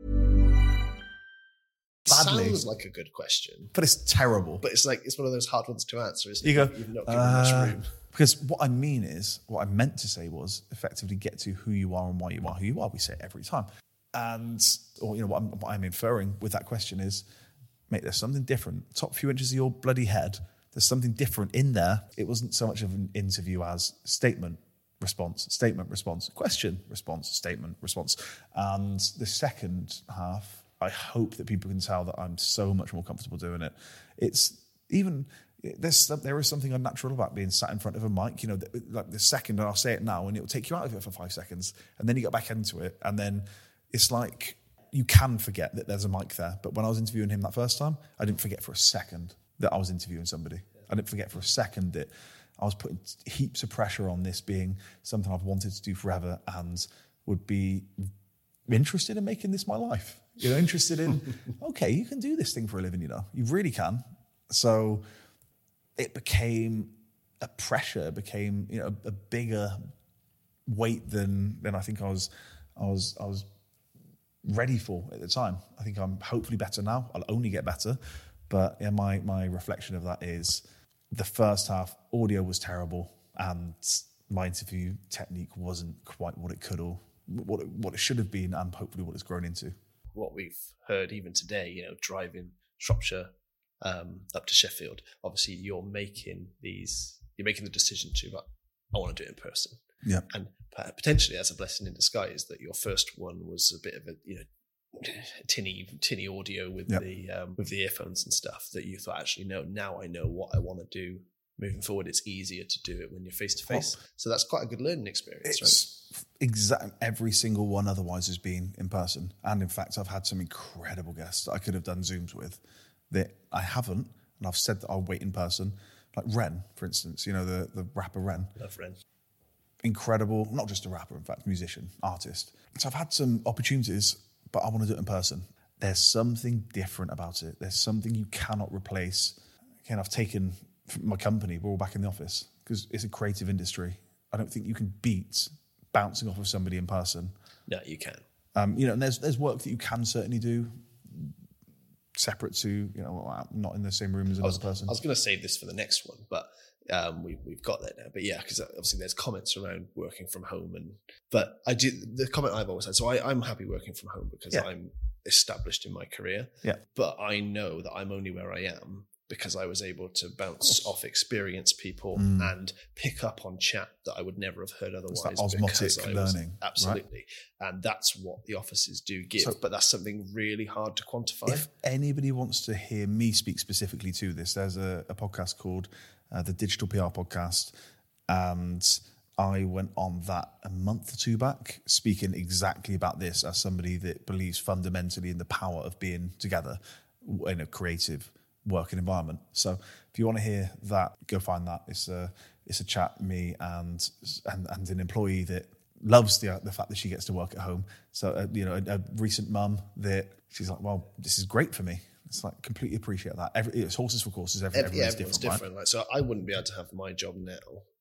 Badly. Sounds like a good question, But it's terrible. but it's one of those hard ones to answer, isn't You it? go, You've not given much room. Because what I meant to say was effectively get to who you are and why you are who you are. We say it every time. What I'm inferring with that question is, mate, there's something different. Top few inches of your bloody head, there's something different in there. It wasn't so much of an interview as statement, response, question, response, statement, response. And the second half, I hope that people can tell that I'm so much more comfortable doing it. It's even, there is something unnatural about being sat in front of a mic, like the second, and I'll say it now, and it'll take you out of it for 5 seconds, and then you get back into it, and then it's like you can forget that there's a mic there. But when I was interviewing him that first time, I didn't forget for a second that I was interviewing somebody. I didn't forget for a second that I was putting heaps of pressure on this being something I've wanted to do forever and would be interested in making this my life. Interested in, okay, you can do this thing for a living, you really can. So it became a pressure, became, a bigger weight than I think I was ready for at the time. I think I'm hopefully better now. I'll only get better. But yeah, my reflection of that is the first half, audio was terrible and my interview technique wasn't quite what it could or what it should have been and hopefully what it's grown into. What we've heard even today, driving Shropshire up to Sheffield, obviously you're making the decision to, I want to do it in person. Yeah. And potentially as a blessing in disguise that your first one was a bit of a, tinny audio with the earphones and stuff that you thought, actually, no, now I know what I want to do. Moving forward, it's easier to do it when you're face to face. So that's quite a good learning experience, right? Exactly. Every single one otherwise has been in person. And in fact, I've had some incredible guests that I could have done Zooms with that I haven't. And I've said that I'll wait in person. Like Ren, for instance, the rapper Ren. Love Ren. Incredible, not just a rapper, in fact, musician, artist. So I've had some opportunities, but I want to do it in person. There's something different about it. There's something you cannot replace. Again, I've taken my company, we're all back in the office because it's a creative industry. I don't think you can beat bouncing off of somebody in person. No, you can. And there's work that you can certainly do separate to, not in the same room as another person. I was going to save this for the next one, but we've got that now. But yeah, because obviously there's comments around working from home, but I do the comment I've always had. So I'm happy working from home because I'm established in my career. Yeah, but I know that I'm only where I am because I was able to bounce off experienced people and pick up on chat that I would never have heard otherwise. It's that osmotic learning. Absolutely. Right? And that's what the offices do give. But that's something really hard to quantify. If anybody wants to hear me speak specifically to this, there's a podcast called the Digital PR Podcast. And I went on that a month or two back, speaking exactly about this as somebody that believes fundamentally in the power of being together in a creative working environment. So if you want to hear that, go find that. It's a chat, me and an employee that loves the fact that she gets to work at home. So a recent mum that she's like, well, this is great for me. It's like completely appreciate that. It's horses for courses. Everyone's different. Right? Like, so I wouldn't be able to have my job now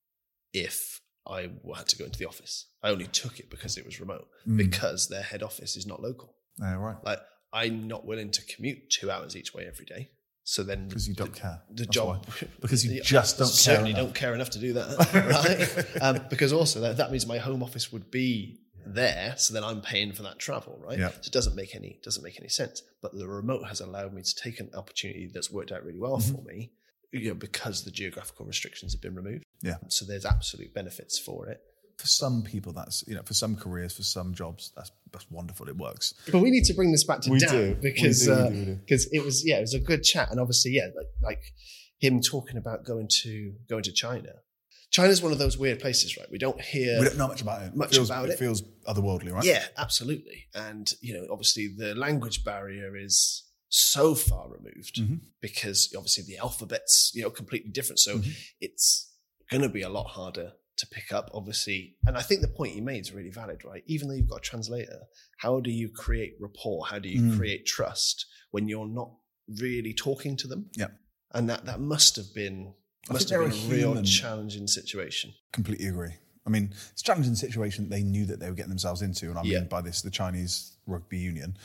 if I had to go into the office. I only took it because it was remote because their head office is not local. Right. Like I'm not willing to commute 2 hours each way every day. So then, because you don't care, the job, because you just don't certainly don't care enough to do that, right? Because also that means my home office would be there, so then I'm paying for that travel, right? Yeah. So it doesn't make any sense. But the remote has allowed me to take an opportunity that's worked out really well for me, because the geographical restrictions have been removed. Yeah. So there's absolute benefits for it. For some people, that's, for some careers, for some jobs, that's wonderful. It works. But we need to bring this back to Dan because We do. it was a good chat, and obviously like him talking about going to China. China's one of those weird places, right? We don't know much about it. It feels otherworldly, right? Yeah, absolutely. And obviously the language barrier is so far removed because obviously the alphabet's completely different. So it's going to be a lot harder to pick up, obviously. And I think the point you made is really valid, right? Even though you've got a translator, how do you create rapport? How do you create trust when you're not really talking to them? Yeah. And that must have been a real challenging situation. Completely agree. I mean, it's a challenging situation they knew that they were getting themselves into, and I mean by this, the Chinese Rugby Union.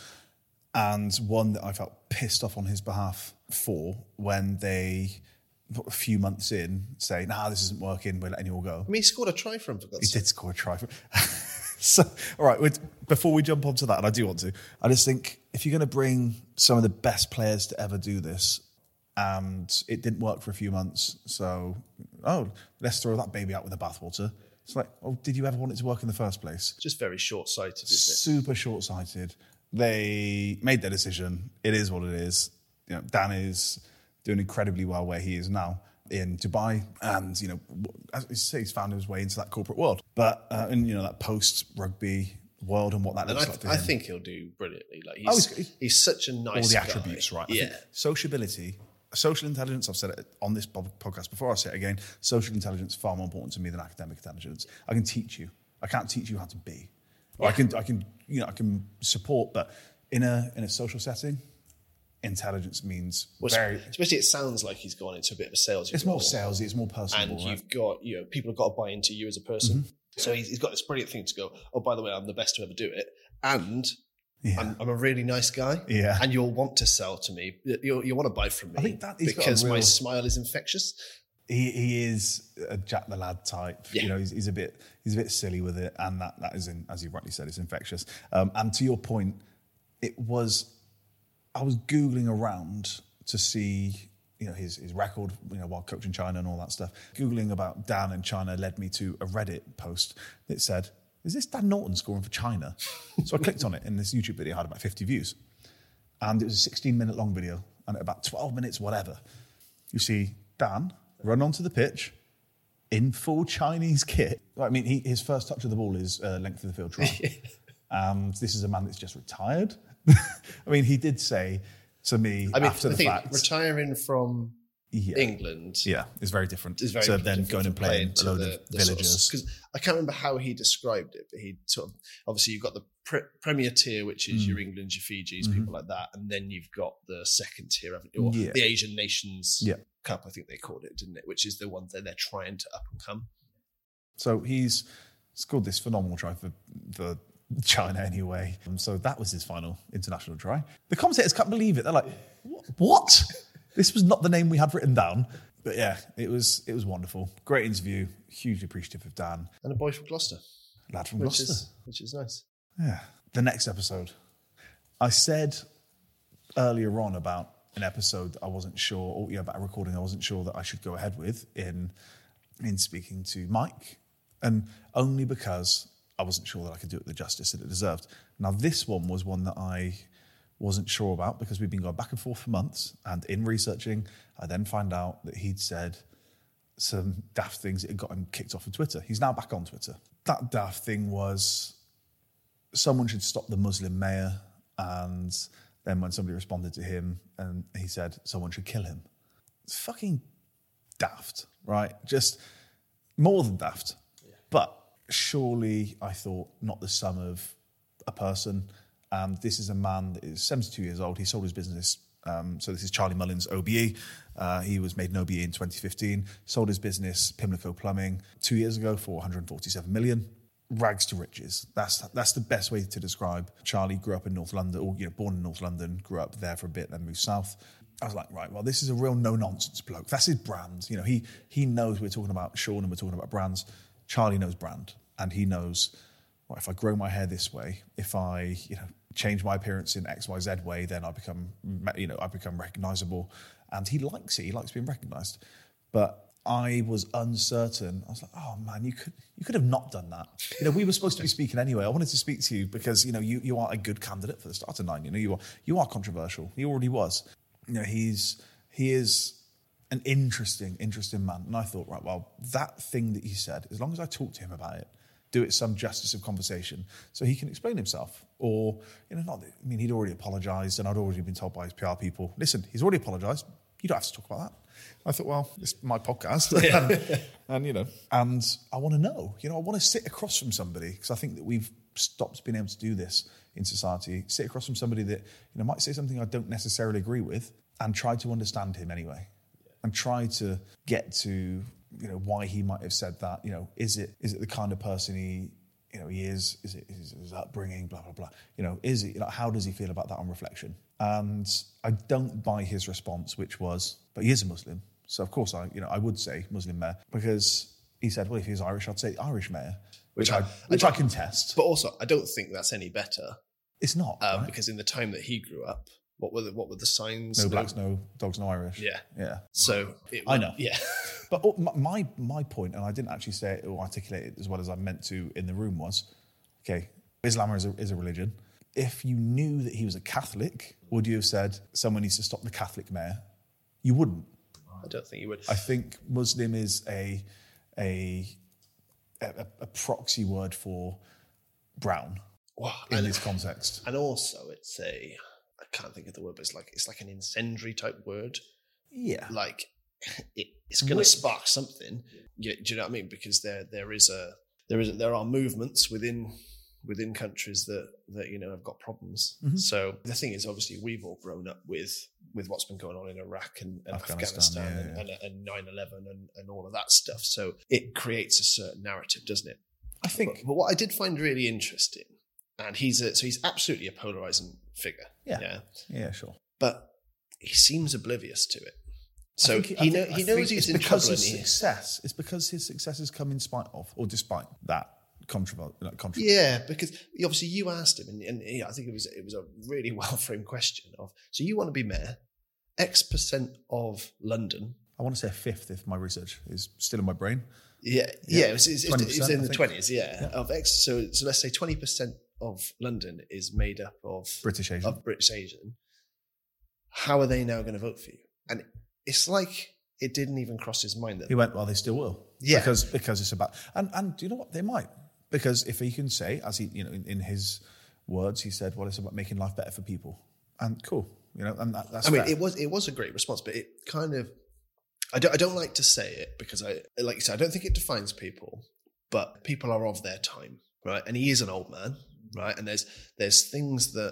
And one that I felt pissed off on his behalf for when they, a few months in, say, this isn't working, we're letting you all go. I mean, he scored a try for him, for God's sake. He did score a try for him. So, all right, before we jump onto that, and I do want to, I just think if you're going to bring some of the best players to ever do this, and it didn't work for a few months, so, let's throw that baby out with the bathwater. It's like, did you ever want it to work in the first place? Just very short-sighted, isn't it? Super short-sighted. They made their decision. It is what it is. Dan is doing incredibly well where he is now in Dubai, and as you say, he's found his way into that corporate world. But in that post-rugby world and what that looks like to him. I think he'll do brilliantly. Like he's such a nice all the guy. Attributes, right? Yeah. I think sociability, social intelligence. I've said it on this podcast before. I'll say it again. Social intelligence is far more important to me than academic intelligence. I can teach you. I can't teach you how to be. Yeah. I can support, but in a social setting, intelligence means especially it sounds like he's gone into a bit of a salesy. It's more salesy, it's more personable. And you've got, people have got to buy into you as a person. So he's got this brilliant thing to go, by the way, I'm the best to ever do it. And I'm a really nice guy. Yeah. And you'll want to sell to me. You'll want to buy from me. I think because my smile is infectious. He is a Jack the Lad type. Yeah. He's a bit silly with it, and that is, as you rightly said, it's infectious. And to your point, I was Googling around to see his record, while coaching China and all that stuff. Googling about Dan and China led me to a Reddit post that said, "Is this Dan Norton scoring for China?" So I clicked on it, and this YouTube video had about 50 views, and it was a 16-minute long video, and at about 12 minutes, whatever, you see Dan run onto the pitch in full Chinese kit. I mean, his first touch of the ball is length of the field try. And this is a man that's just retired. I mean, he did say to me after the fact, retiring from England, is very different. Is very so then different going and playing a load of villagers. Because I can't remember how he described it, but he sort of, obviously you've got the Premier tier, which is your Englands, your Fijis, people like that, and then you've got the second tier, haven't you? Or the Asian Nations Cup, I think they called it, didn't it? Which is the one that they're trying to up and come. So he's scored this phenomenal try for China anyway. So that was his final international try. The commentators can't believe it. They're like, what? This was not the name we had written down. But yeah, it was wonderful. Great interview. Hugely appreciative of Dan. And a boy from Gloucester. Lad from Gloucester. Which is nice. Yeah. The next episode. I said earlier on about an episode I wasn't sure, or about a recording I wasn't sure that I should go ahead with in speaking to Mike. And only because I wasn't sure that I could do it the justice that it deserved. Now, this one was one that I wasn't sure about because we've been going back and forth for months. And in researching, I then found out that he'd said some daft things that had got him kicked off of Twitter. He's now back on Twitter. That daft thing was someone should stop the Muslim mayor. And then when somebody responded to him and he said someone should kill him. It's fucking daft, right? Just more than daft. Yeah. But surely, I thought, not the sum of a person. This is a man that is 72 years old. He sold his business. So this is Charlie Mullins, OBE. He was made an OBE in 2015. Sold his business, Pimlico Plumbing, 2 years ago for 147 million. Rags to riches. That's the best way to describe. Charlie grew up in North London, or born in North London, grew up there for a bit, then moved south. I was like, right, well, this is a real no-nonsense bloke. That's his brand. He knows we're talking about Sean and we're talking about brands. Charlie knows brand, and he knows well, if I grow my hair this way, if I, change my appearance in XYZ way, then I become recognizable. And he likes it. He likes being recognized. But I was uncertain. I was like, oh man, you could have not done that. We were supposed to be speaking anyway. I wanted to speak to you because, you are a good candidate for the starting line. You are controversial. He already was. He is an interesting man. And I thought, right, well, that thing that he said, as long as I talk to him about it, do it some justice of conversation so he can explain himself. Or, he'd already apologised and I'd already been told by his PR people, listen, he's already apologised. You don't have to talk about that. I thought, well, it's my podcast. and I want to know. I want to sit across from somebody because I think that we've stopped being able to do this in society. Sit across from somebody that, might say something I don't necessarily agree with and try to understand him anyway. And try to get to, why he might have said that. Is it the kind of person he is? Is it his upbringing? Blah blah blah. Is it? How does he feel about that on reflection? And I don't buy his response, which was, but he is a Muslim, so of course I would say Muslim mayor, because he said, well, if he was Irish, I'd say Irish mayor, which I contest. But also, I don't think that's any better. It's not right? Because in the time that he grew up, what were the signs? No blacks, no dogs, no Irish. Yeah. So I know. Yeah. But my point, and I didn't actually say it or articulate it as well as I meant to in the room, was, okay, Islam is a religion. If you knew that he was a Catholic, would you have said someone needs to stop the Catholic mayor? You wouldn't. I don't think you would. I think Muslim is a proxy word for brown in this context. And also it's I can't think of the word, but it's like an incendiary type word. Yeah. Like it's going to spark something. Do you know what I mean? Because there are movements within countries that have got problems. Mm-hmm. So the thing is, obviously, we've all grown up with what's been going on in Iraq and Afghanistan and 9/11 and all of that stuff. So it creates a certain narrative, doesn't it? I think. But what I did find really interesting, and he's absolutely a polarizing figure. Yeah, sure. But he seems oblivious to it. So he knows he's in trouble. It's because his success has come in spite of or despite that controversy. Yeah, because obviously you asked him, and I think it was a really well framed question of, so you want to be mayor, X% of London. I want to say a fifth if my research is still in my brain. It's in the 20s. Of X. So let's say 20% of London is made up of British Asian. How are they now going to vote for you? And it's like it didn't even cross his mind that he went, well, they still will. Yeah, because it's about and do you know what, they might, because if he can say, as he in his words, he said, well, it's about making life better for people, and cool, and that's. I mean, it was a great response, but it kind of, I don't like to say it because like you said, I don't think it defines people, but people are of their time, right? And he is an old man, right? And there's things that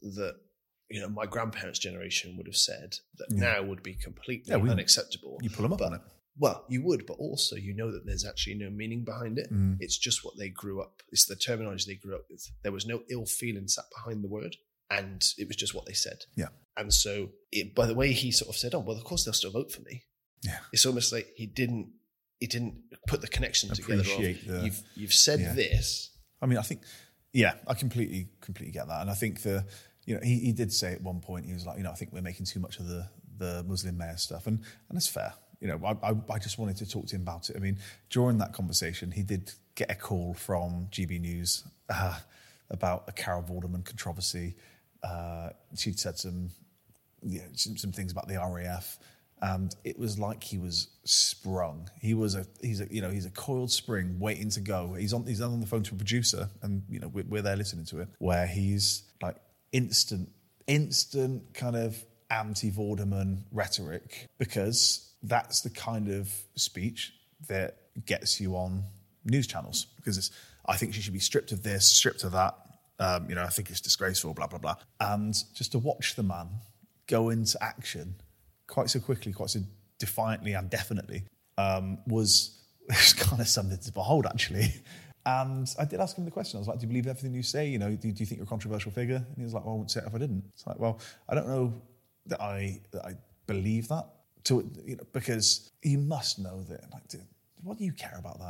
my grandparents' generation would have said that now would be completely unacceptable. You pull them up on it. Well, you would, but also that there's actually no meaning behind it. It's just what they grew up. It's the terminology they grew up with. There was no ill feeling sat behind the word, and it was just what they said. Yeah. And so, by the way he sort of said, "Oh, well, of course they'll still vote for me." Yeah. It's almost like he didn't put the connection together. You've said this. I mean, I think, I completely get that, and I think he did say at one point, he was like, I think we're making too much of the Muslim mayor stuff, and that's fair. I just wanted to talk to him about it. I mean, during that conversation, he did get a call from GB News about a Carol Vorderman controversy. She'd said some things about the RAF, and it was like he was sprung. He's a coiled spring waiting to go. He's on the phone to a producer, and we're there listening to it, where he's like instant kind of anti-Vorderman rhetoric, because that's the kind of speech that gets you on news channels, because I think she should be stripped of this, stripped of that. I think it's disgraceful, blah, blah, blah. And just to watch the man go into action quite so quickly, quite so defiantly and definitely, was kind of something to behold, actually. And I did ask him the question. I was like, do you believe everything you say? Do you think you're a controversial figure? And he was like, well, I wouldn't say it if I didn't. It's like, well, I don't know that I believe that, because you must know that. Like, what do you care about that?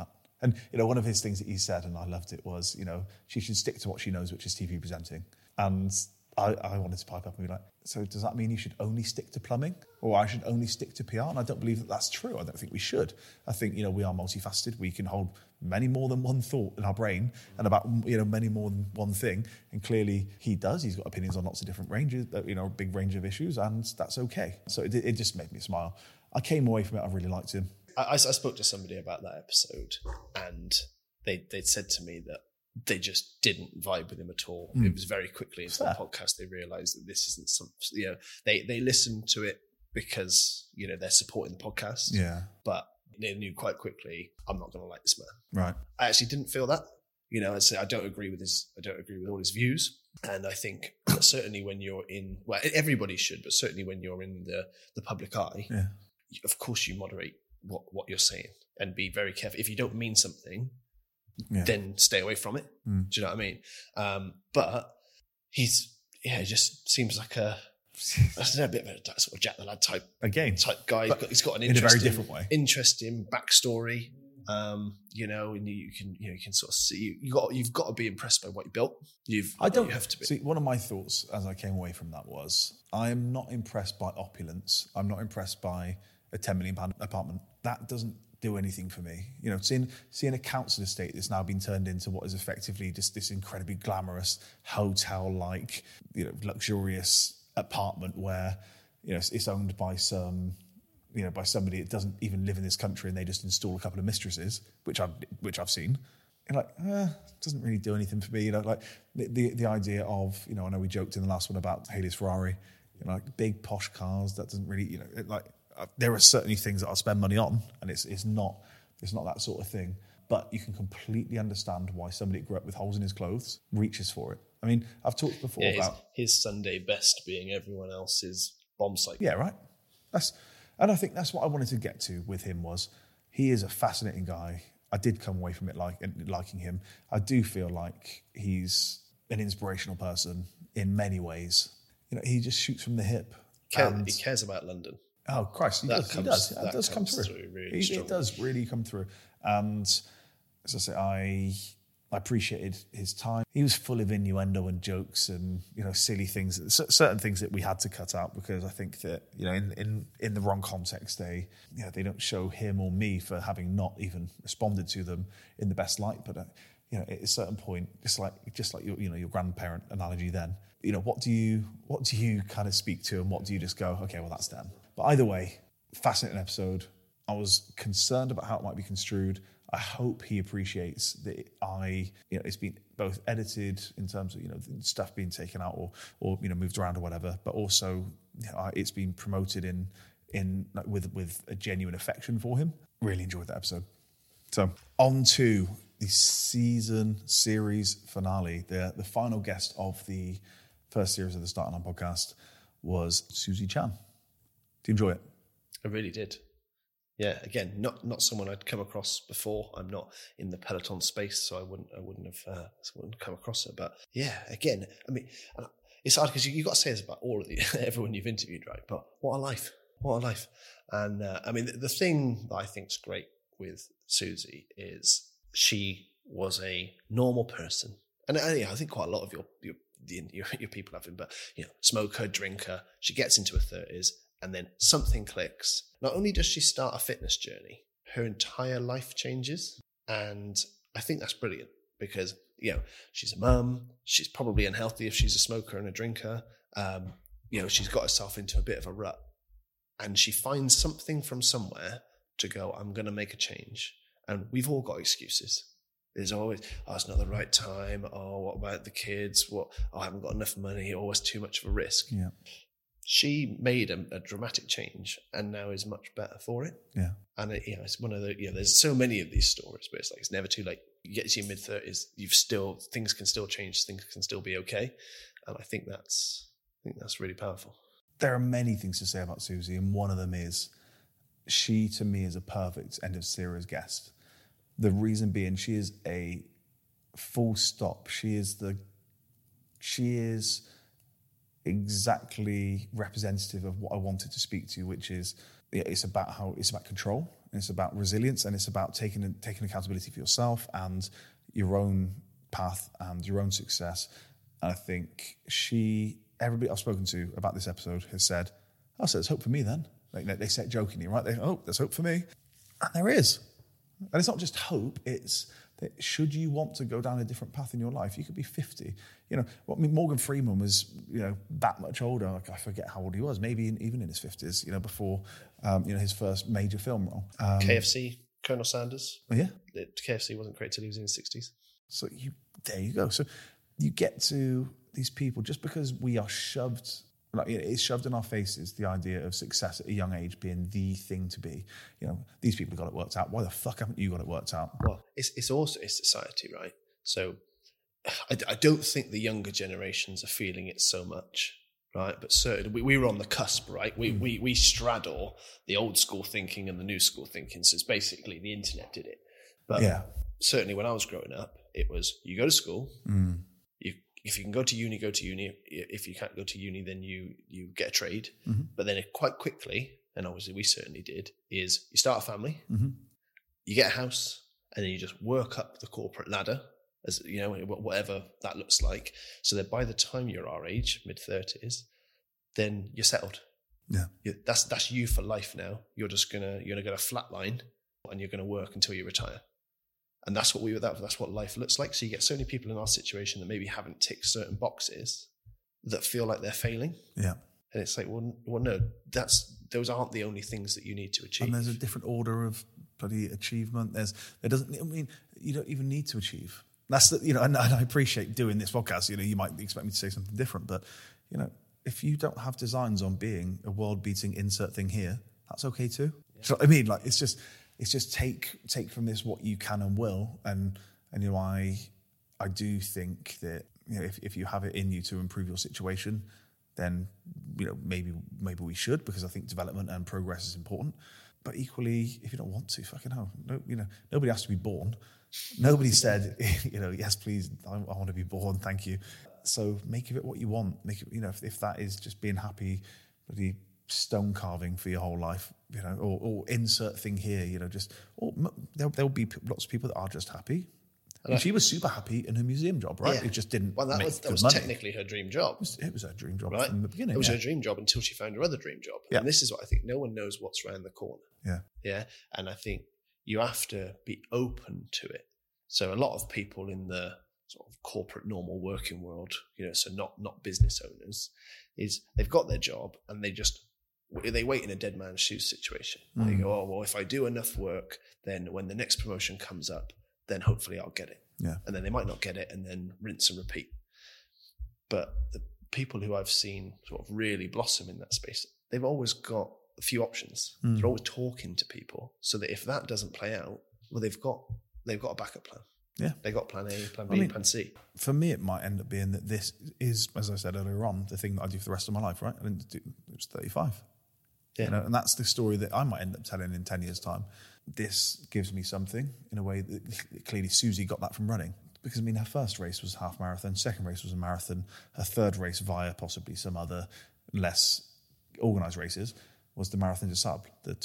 And, one of his things that he said, and I loved it, was, she should stick to what she knows, which is TV presenting. And I wanted to pipe up and be like, so does that mean you should only stick to plumbing? Or I should only stick to PR? And I don't believe that that's true. I don't think we should. I think, we are multifaceted. We can hold many more than one thought in our brain and about, many more than one thing. And clearly he does. He's got opinions on lots of different ranges, a big range of issues, and that's okay. So it just made me smile. I came away from it. I really liked him. I spoke to somebody about that episode, and they'd said to me that they just didn't vibe with him at all. It was very quickly into the podcast they realised that this isn't some. They listened to it because they're supporting the podcast. Yeah, but they knew quite quickly, I'm not going to like this man. Right. I actually didn't feel that. I'd say I don't agree with all his views, and I think certainly when you're in, well, everybody should, but certainly when you're in the public eye, of course you moderate what you're saying and be very careful. If you don't mean something, then stay away from it. Do you know what I mean? But he just seems like a bit of a sort of Jack the Lad type guy. He's got an interesting, in a very different way, interesting backstory. And you can sort of see you've got to be impressed by what you built. You have to be. See, one of my thoughts as I came away from that was, I am not impressed by opulence. I'm not impressed by a £10 million apartment. That doesn't do anything for me. Seeing a council estate that's now been turned into what is effectively just this incredibly glamorous hotel-like, luxurious apartment where, it's owned by by somebody that doesn't even live in this country, and they just install a couple of mistresses, which I've seen. And it doesn't really do anything for me. The idea of, I know we joked in the last one about Haley's Ferrari, big posh cars. That doesn't really, there are certainly things that I'll spend money on, and it's not that sort of thing. But you can completely understand why somebody that grew up with holes in his clothes reaches for it. I mean, I've talked before about his Sunday best being everyone else's bomb site. Yeah, right. And I think that's what I wanted to get to with him, was he is a fascinating guy. I did come away from it liking him. I do feel like he's an inspirational person in many ways. He just shoots from the hip. He cares about London. Oh, Christ, he does. It does come through. It does really come through. And as I say, I appreciated his time. He was full of innuendo and jokes and, silly things, certain things that we had to cut out, because I think that, in the wrong context, they don't show him or me for having not even responded to them in the best light. But, at a certain point, just like your grandparent analogy then, what do you kind of speak to, and what do you just go, okay, well, that's them. But either way, fascinating episode. I was concerned about how it might be construed. I hope he appreciates that it's been both edited in terms of, stuff being taken out or moved around or whatever, but also it's been promoted with a genuine affection for him. Really enjoyed that episode. So on to the series finale. The final guest of the first series of the Starting On podcast was Susie Chan. Did you enjoy it? I really did. Yeah, again, not someone I'd come across before. I'm not in the Peloton space, so I wouldn't have come across her. But yeah, again, I mean, it's hard because you got to say this about all of everyone you've interviewed, right? But what a life! And I mean, the thing that I think's great with Susie is she was a normal person, and I think quite a lot of your people have been, but smoker, drinker. She gets into her 30s. And then something clicks. Not only does she start a fitness journey, her entire life changes. And I think that's brilliant because, she's a mum. She's probably unhealthy if she's a smoker and a drinker. She's got herself into a bit of a rut. And she finds something from somewhere to go, I'm going to make a change. And we've all got excuses. There's always, it's not the right time. What about the kids? I haven't got enough money. It's too much of a risk. Yeah. She made a dramatic change and now is much better for it. Yeah. And it's one of the, there's so many of these stories, but it's never too late. You get to your mid-30s, things can still change, things can still be okay. And I think that's really powerful. There are many things to say about Susie, and one of them is she, to me, is a perfect end of series guest. The reason being, she is a full stop. She is exactly representative of what I wanted to speak to, which is it's about control. And it's about resilience, and it's about taking accountability for yourself and your own path and your own success. And I think everybody I've spoken to about this episode has said, "Oh, so there's hope for me then." Like they say it jokingly, right? There's hope for me. And there is. And it's not just hope, it's that should you want to go down a different path in your life, you could be 50. Morgan Freeman was, that much older. Like, I forget how old he was, maybe even in his 50s, before, his first major film role. KFC, Colonel Sanders. Oh, yeah. KFC wasn't created till he was in his 60s. So there you go. So you get to these people just because we are shoved, it's shoved in our faces, the idea of success at a young age being the thing to be. These people have got it worked out. Why the fuck haven't you got it worked out? Well, it's also society, right? So I don't think the younger generations are feeling it so much, right? But certainly we were on the cusp, right? We straddle the old school thinking and the new school thinking. So it's basically the internet did it. But certainly when I was growing up, it was you go to school, if you can go to uni, go to uni. If you can't go to uni, then you get a trade. Mm-hmm. But then quite quickly, and obviously we certainly did, is you start a family, you get a house, and then you just work up the corporate ladder, as whatever that looks like. So that by the time you're our age, mid-30s, then you're settled. Yeah, that's you for life now. You're gonna get a flat line, and you're gonna work until you retire. And that's what life looks like. So you get so many people in our situation that maybe haven't ticked certain boxes that feel like they're failing. Yeah. And it's like, well no, those aren't the only things that you need to achieve. And there's a different order of bloody achievement. You don't even need to achieve. That's and I appreciate doing this podcast. You might expect me to say something different, but if you don't have designs on being a world-beating insert thing here, that's okay too. Yeah. So I mean, it's just take from this what you can and will, and I do think that if you have it in you to improve your situation, then maybe we should, because I think development and progress is important. But equally, if you don't want to, fucking hell, nobody has to be born. Nobody said yes please, I want to be born, thank you. So make of it what you want. Make it if that is just being happy, bloody stone carving for your whole life, or insert thing here, there'll be lots of people that are just happy. And she was super happy in her museum job, right? Yeah. It just didn't. Well, that was money. Technically her dream job. It was her dream job, right? From the beginning. It was her dream job until she found her other dream job. Yeah. And this is what I think. No one knows what's around the corner. Yeah. Yeah. And I think you have to be open to it. So a lot of people in the sort of corporate normal working world, so not business owners, is they've got their job and they wait in a dead man's shoes situation. They go, oh, well, if I do enough work, then when the next promotion comes up, then hopefully I'll get it. Yeah. And then they might not get it, and then rinse and repeat. But the people who I've seen sort of really blossom in that space, they've always got a few options. They're always talking to people, so that if that doesn't play out, well, they've got a backup plan. Yeah. They got plan A, plan B, plan C. For me, it might end up being that this is, as I said earlier on, the thing that I do for the rest of my life, right? It was 35. Yeah. And that's the story that I might end up telling in 10 years' time. This gives me something in a way that clearly Susie got that from running. Because, her first race was a half marathon, second race was a marathon, her third race via possibly some other less organised races was the Marathon des Sables, the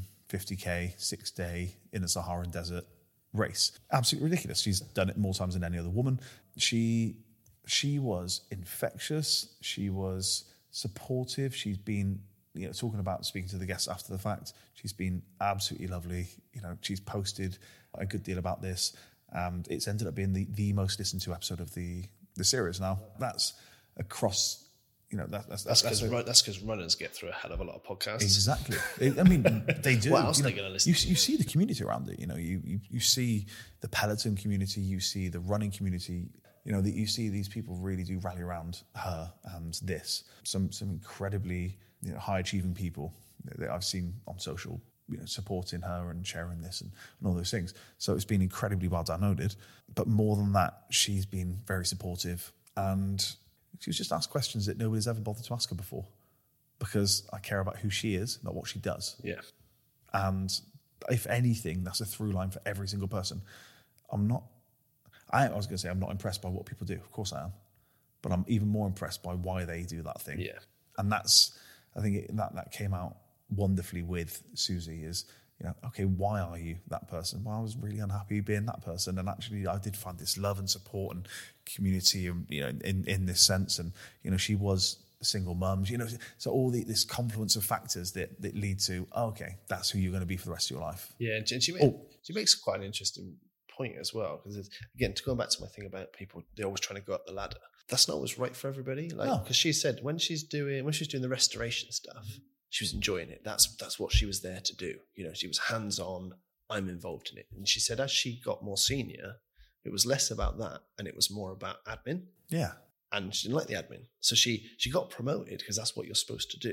250k, 6-day in the Saharan desert race. Absolutely ridiculous. She's done it more times than any other woman. She was infectious. She was supportive. She's been, talking about speaking to the guests after the fact. She's been absolutely lovely. She's posted a good deal about this, and it's ended up being the most listened to episode of the series. Now that's across. That's because runners get through a hell of a lot of podcasts. Exactly. They do. What else are they going to listen to? You see the community around it. You see the Peloton community. You see the running community. That you see these people really do rally around her and this. Some incredibly high achieving people that I've seen on social, supporting her and sharing this and all those things. So it's been incredibly well downloaded. But more than that, she's been very supportive, and she was just asked questions that nobody's ever bothered to ask her before, because I care about who she is, not what she does. Yeah. And if anything, that's a through line for every single person. I was going to say I'm not impressed by what people do. Of course I am. But I'm even more impressed by why they do that thing. Yeah. And I think that came out wonderfully with Susie, is okay, why are you that person? Well, I was really unhappy being that person, and actually I did find this love and support and community, and in this sense. And she was a single mum, so all this confluence of factors that lead to, okay, that's who you're going to be for the rest of your life. Yeah, and she makes quite an interesting point as well, because again, to go back to my thing about people, they're always trying to go up the ladder. That's not always right for everybody. Because she said when she was doing the restoration stuff, she was enjoying it. That's what she was there to do. She was hands-on. I'm involved in it. And she said as she got more senior, it was less about that and it was more about admin. Yeah. And she didn't like the admin. So she got promoted because that's what you're supposed to do.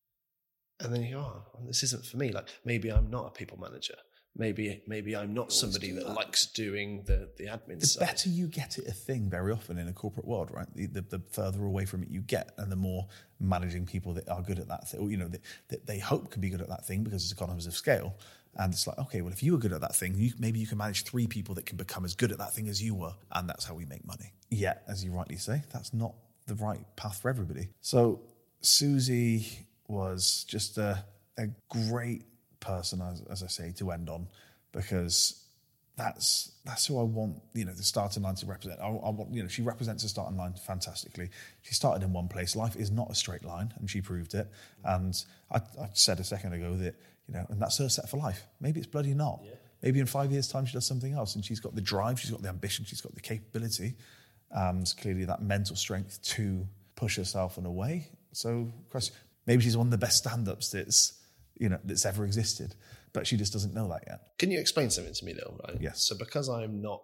And then you go, this isn't for me. Maybe I'm not a people manager. Maybe I'm not somebody that likes doing the admin side. The better you get it a thing very often in a corporate world, right? The further away from it you get, and the more managing people that are good at that thing, or that they hope can be good at that thing because it's economies of scale. And it's like, okay, well, if you were good at that thing, maybe you can manage 3 people that can become as good at that thing as you were, and that's how we make money. Yet, as you rightly say, that's not the right path for everybody. So Susie was just a great person, as I say, to end on, because that's who I want, the starting line to represent. I want, she represents the starting line fantastically. She started in one place. Life is not a straight line, and she proved it. And I said a second ago that, and that's her set for life. Maybe it's bloody not. Yeah. Maybe in 5 years' time she does something else, and she's got the drive, she's got the ambition, she's got the capability, and clearly that mental strength to push herself in a way. So, maybe she's one of the best stand-ups that's ever existed, but she just doesn't know that yet. Can you explain something to me though? Right? Yes. So because I'm not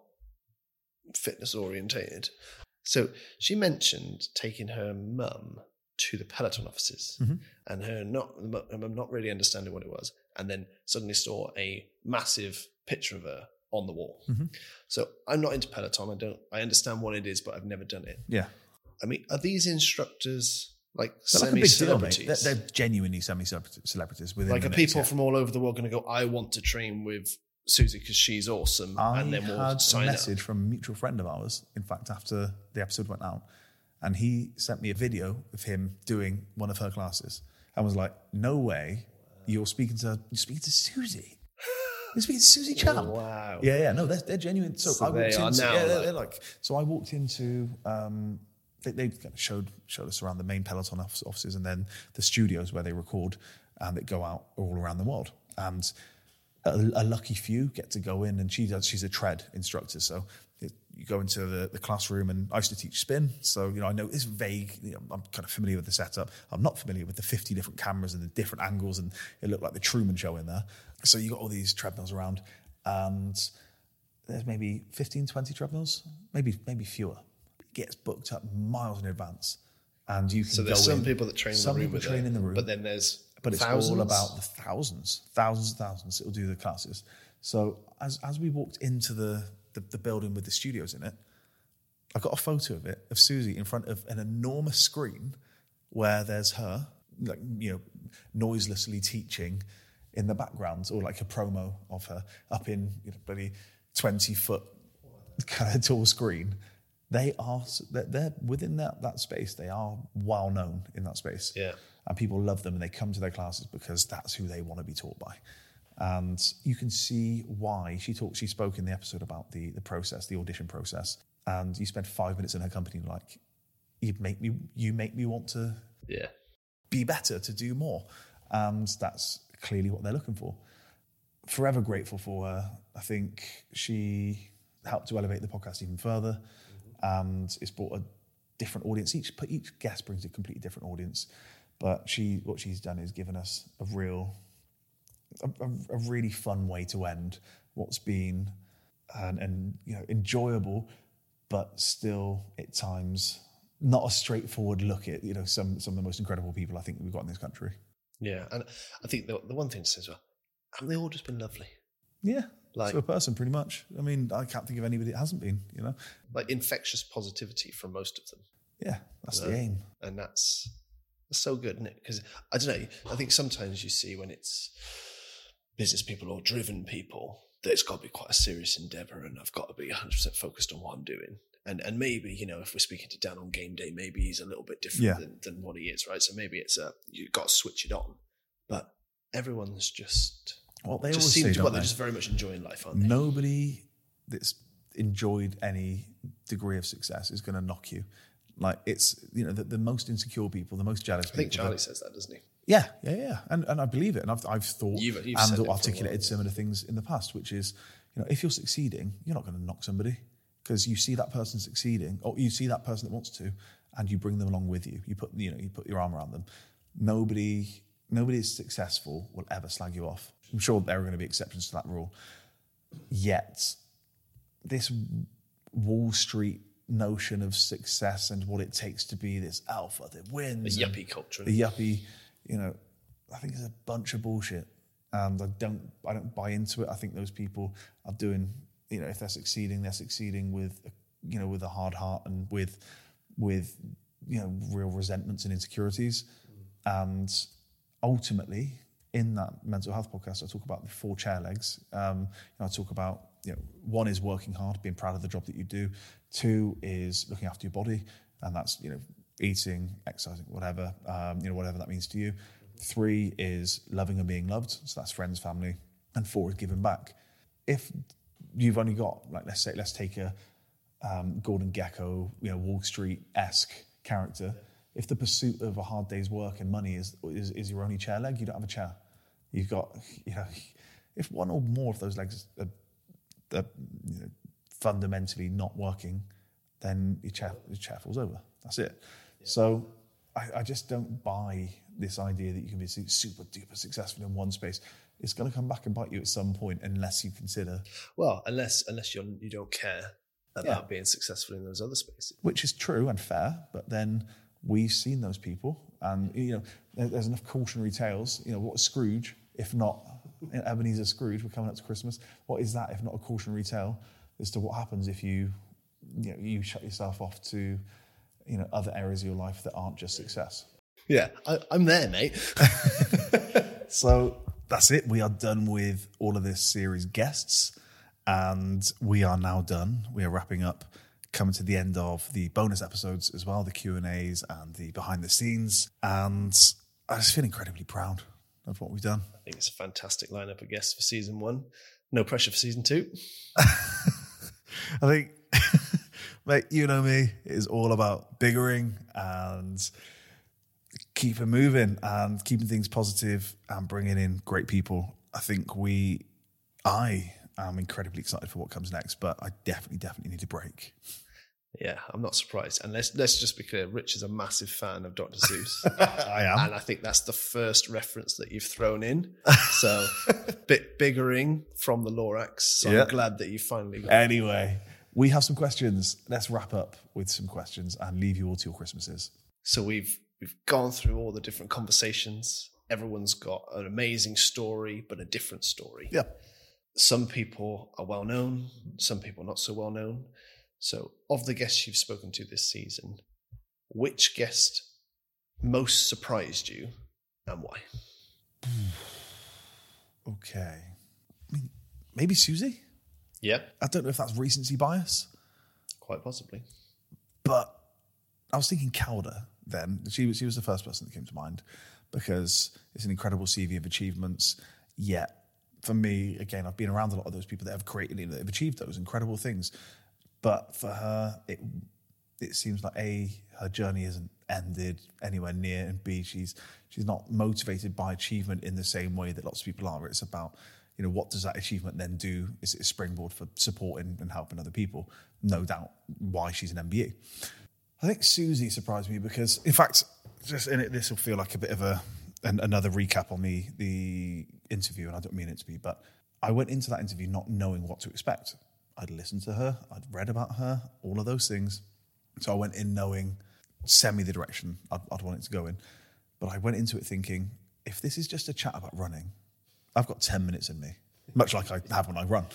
fitness orientated, so she mentioned taking her mum to the Peloton offices, and her not really understanding what it was, and then suddenly saw a massive picture of her on the wall. So I'm not into Peloton. I understand what it is, but I've never done it. Yeah. I mean, are these instructors semi-celebrities? They're genuinely semi-celebrities within the mix, people from all over the world going to go, I want to train with Susie because she's awesome, and then we'll sign up. I had a message from a mutual friend of ours, in fact, after the episode went out, and he sent me a video of him doing one of her classes and was like, no way, you're speaking to Susie. You're speaking to Susie Chan. Oh, wow. Yeah, no, they're genuine. So I walked so I walked into... They kind of showed us around the main Peloton offices, and then the studios where they record and that go out all around the world. And a lucky few get to go in, and she's a tread instructor. So you go into the classroom, and I used to teach spin. So, I know it's vague. I'm kind of familiar with the setup. I'm not familiar with the 50 different cameras and the different angles, and it looked like the Truman Show in there. So you got all these treadmills around, and there's maybe 15, 20 treadmills, maybe fewer. Gets booked up miles in advance, and you can go in. So there's some people that train in the room, but then there's it's all about the thousands. It'll do the classes. So as we walked into the building with the studios in it, I got a photo of it, of Susie in front of an enormous screen where there's her, noiselessly teaching in the background, or like a promo of her up in bloody 20-foot kind of tall screen. They're within that space. They are well known in that space. Yeah. And people love them, and they come to their classes because that's who they want to be taught by. And you can see why she spoke in the episode about the process, the audition process. And you spend 5 minutes in her company, like, you make me want to be better, to do more. And that's clearly what they're looking for. Forever grateful for her. I think she helped to elevate the podcast even further. And it's brought a different audience. Each guest brings a completely different audience, but what she's done is given us a really fun way to end what's been and enjoyable, but still at times not a straightforward look at some of the most incredible people I think we've got in this country. Yeah, and I think the one thing to say as well, haven't they all just been lovely? Yeah. To a person, pretty much. I mean, I can't think of anybody that hasn't been, Like infectious positivity from most of them. Yeah, that's the aim. And that's so good, isn't it? Because, I don't know, I think sometimes you see when it's business people or driven people, that it's got to be quite a serious endeavour, and I've got to be 100% focused on what I'm doing. And maybe, if we're speaking to Dan on game day, maybe he's a little bit different than what he is, right? So maybe it's you've got to switch it on. But everyone's just... Well, they just always seem say, to, don't they're they? just very much enjoying life, aren't they? Nobody that's enjoyed any degree of success is going to knock you. Like, it's, you know, the most insecure people, the most jealous people. I think Charlie says that, doesn't he? Yeah. And I believe it. And I've thought You've said it and for a articulated while. similar things in the past, which is, you know, if you're succeeding, you're not going to knock somebody because you see that person succeeding, or you see that person that wants to, and you bring them along with you. You put your arm around them. Nobody is successful will ever slag you off. I'm sure there are going to be exceptions to that rule. Yet, this Wall Street notion of success and what it takes to be this alpha that wins. The yuppie culture. The yuppie, you know, I think it's a bunch of bullshit. And I don't buy into it. I think those people are doing, you know, if they're succeeding with, you know, with a hard heart and with, you know, real resentments and insecurities. And ultimately, in that mental health podcast, I talk about the 4 chair legs. I talk about, you know, 1 is working hard, being proud of the job that you do. 2 is looking after your body, and that's, you know, eating, exercising, whatever, you know, whatever that means to you. 3 is loving and being loved, so that's friends, family. And 4 is giving back. If you've only got, like, let's take a Gordon Gekko, you know, Wall Street-esque character. If the pursuit of a hard day's work and money is your only chair leg, you don't have a chair. You've got, you know, if 1 or more of those legs are you know, fundamentally not working, then your chair falls over. That's it. Yeah. So I just don't buy this idea that you can be super duper successful in one space. It's going to come back and bite you at some point unless you consider. Well, unless you don't care about being successful in those other spaces, which is true and fair. But then we've seen those people, and you know, there's enough cautionary tales. You know, what is Scrooge if not Ebenezer Scrooge? We're coming up to Christmas. What is that if not a cautionary tale as to what happens if you shut yourself off to, you know, other areas of your life that aren't just success? Yeah, I'm there, mate. So that's it. We are done with all of this series guests, and we are now done. We are wrapping up, coming to the end of the bonus episodes as well, the Q&As and the behind the scenes. And I just feel incredibly proud of what we've done. I think it's a fantastic lineup of guests for season 1. No pressure for season 2. I think, mate, you know me, it is all about biggering and keeping moving and keeping things positive and bringing in great people. I think I am incredibly excited for what comes next, but I definitely need a break. Yeah, I'm not surprised. And let's just be clear, Rich is a massive fan of Dr. Seuss. I am. And I think that's the first reference that you've thrown in. So, bit biggering from the Lorax. So Yeah. I'm glad that you finally got Anyway, we have some questions. Let's wrap up with some questions and leave you all to your Christmases. So we've gone through all the different conversations. Everyone's got an amazing story, but a different story. Yeah. Some people are well known, some people not so well known. So of the guests you've spoken to this season, which guest most surprised you and why? Okay. I mean, maybe Susie? Yep, I don't know if that's recency bias, quite possibly. but I was thinking Calder then. She was the first person that came to mind because it's an incredible CV of achievements. Yet, for me, again, I've been around a lot of those people that have created, that have achieved those incredible things. But for her, it seems like A, her journey isn't ended anywhere near, and B, she's not motivated by achievement in the same way that lots of people are. It's about, you know, what does that achievement then do? Is it a springboard for supporting and helping other people? No doubt why she's an MBE. I think Susie surprised me because, in fact, just in it, this will feel like a bit of another recap on the interview, and I don't mean it to be, but I went into that interview not knowing what to expect. I'd listened to her, I'd read about her, all of those things. So I went in knowing the direction I'd want it to go in. But I went into it thinking, if this is just a chat about running, I've got 10 minutes in me, much like I have when I run.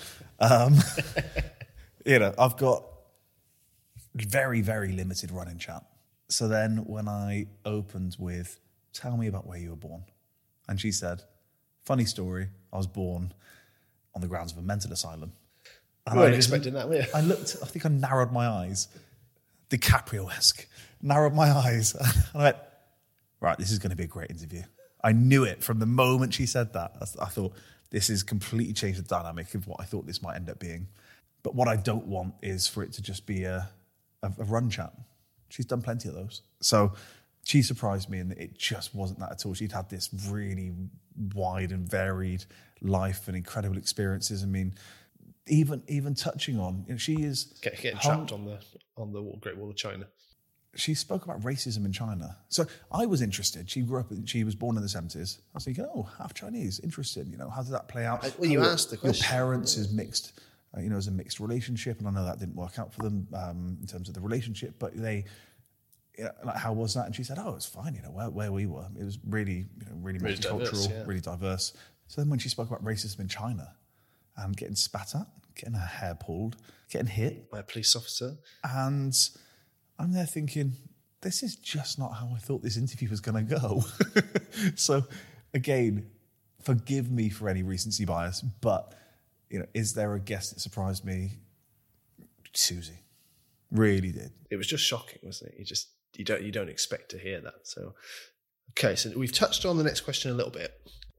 You know, I've got very, very limited running chat. So then when I opened with, tell me about where you were born. And she said, funny story, I was born on the grounds of a mental asylum. I wasn't expecting that, were you? I think I narrowed my eyes, DiCaprio-esque, narrowed my eyes. And I went, right, this is going to be a great interview. I knew it from the moment she said that. I thought, this has completely changed the dynamic of what I thought this might end up being. But what I don't want is for it to just be a run chat. She's done plenty of those. So she surprised me, and it just wasn't that at all. She'd had this really wide and varied life and incredible experiences. I mean, even touching on, she is getting trapped on the Great Wall of China. She spoke about racism in China. So I was interested. She was born in the 70s. I was thinking, half Chinese, interested. How did that play out? Well, you asked the question. Your parents is mixed, as a mixed relationship, and I know that didn't work out for them in terms of the relationship, but they, how was that? And she said, it's fine, where we were. It was really, really multicultural, diverse, really diverse. So then when she spoke about racism in China and getting spat at, getting her hair pulled, getting hit by a police officer, and I'm there thinking, this is just not how I thought this interview was going to go. So, again, forgive me for any recency bias, but, is there a guest that surprised me? Susie. Really did. It was just shocking, wasn't it? You don't expect to hear that. So, okay, so we've touched on the next question a little bit.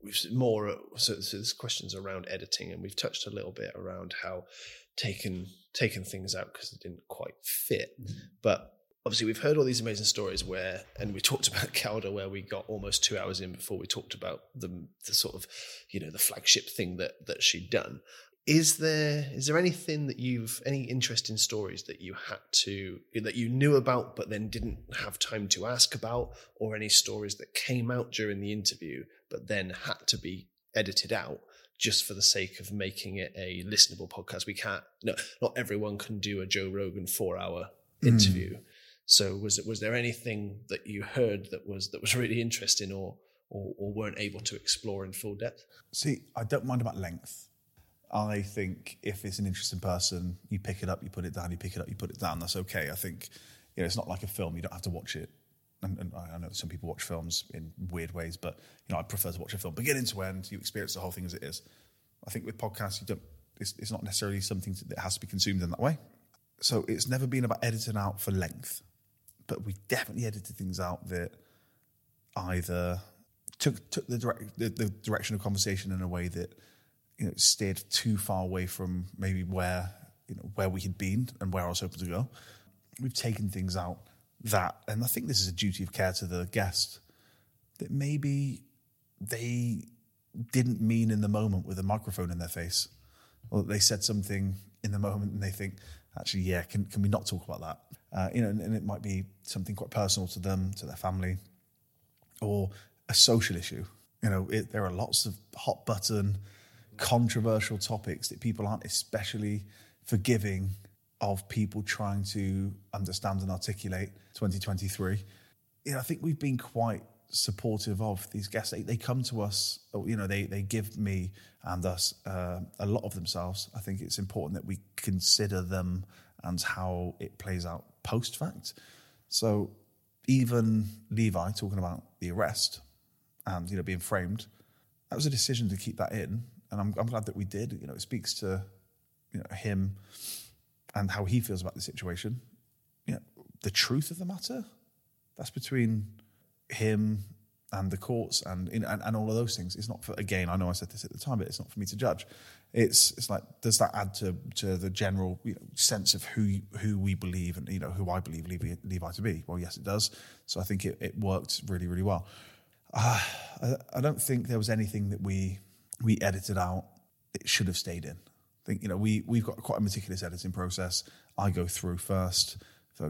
So there's questions around editing, and we've touched a little bit around how taken things out because it didn't quite fit. But obviously we've heard all these amazing stories and we talked about Cauda, where we got almost 2 hours in before we talked about the sort of, the flagship thing that she'd done. Is there anything any interesting stories that you knew about but then didn't have time to ask about, or any stories that came out during the interview but then had to be edited out just for the sake of making it a listenable podcast? Not everyone can do a Joe Rogan 4-hour interview. So was there anything that you heard that was really interesting or weren't able to explore in full depth? See, I don't mind about length. I think if it's an interesting person, you pick it up, you put it down, you pick it up, you put it down. That's okay. I think it's not like a film. You don't have to watch it. And I know some people watch films in weird ways, but I prefer to watch a film beginning to end. You experience the whole thing as it is. I think with podcasts, it's not necessarily something that has to be consumed in that way. So it's never been about editing out for length, but we definitely edited things out that either took the direction of conversation in a way that steered too far away from maybe where we had been and where I was hoping to go. We've taken things out and I think this is a duty of care to the guest, that maybe they didn't mean in the moment with a microphone in their face, or they said something in the moment and they think, actually, can we not talk about that? And it might be something quite personal to them, to their family, or a social issue. There are lots of hot button, controversial topics that people aren't especially forgiving of people trying to understand and articulate. 2023. I think we've been quite supportive of these guests. They come to us, they give me and us a lot of themselves. I think it's important that we consider them and how it plays out post-fact. So even Levi talking about the arrest and, being framed, that was a decision to keep that in. And I'm glad that we did. It speaks to, him and how he feels about the situation. The truth of the matter, that's between him and the courts and all of those things. It's not for, again, I know I said this at the time, but it's not for me to judge. It's like, does that add to the general sense of who we believe and who I believe Levi to be? Well, yes, it does. So I think it worked really, really well. I don't think there was anything that we edited out. It should have stayed in. I think we've got quite a meticulous editing process. I go through first for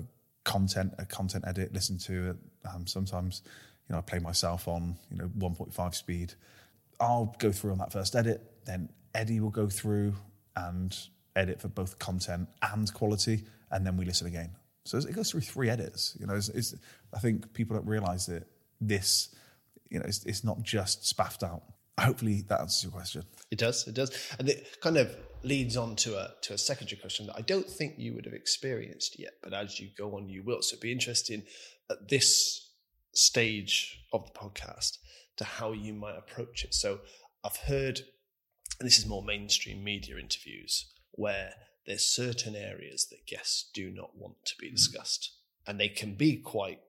a content edit, listen to it. Sometimes I play myself on 1.5 speed. I'll go through on that first edit, then Eddie will go through and edit for both content and quality, and then we listen again. So it goes through 3 edits. I think people don't realise that this, it's not just spaffed out. Hopefully that answers your question. It does. And it kind of leads on to a secondary question that I don't think you would have experienced yet, but as you go on, you will. So it'd be interesting at this stage of the podcast to how you might approach it. So I've heard, and this is more mainstream media interviews, where there's certain areas that guests do not want to be discussed. And they can be quite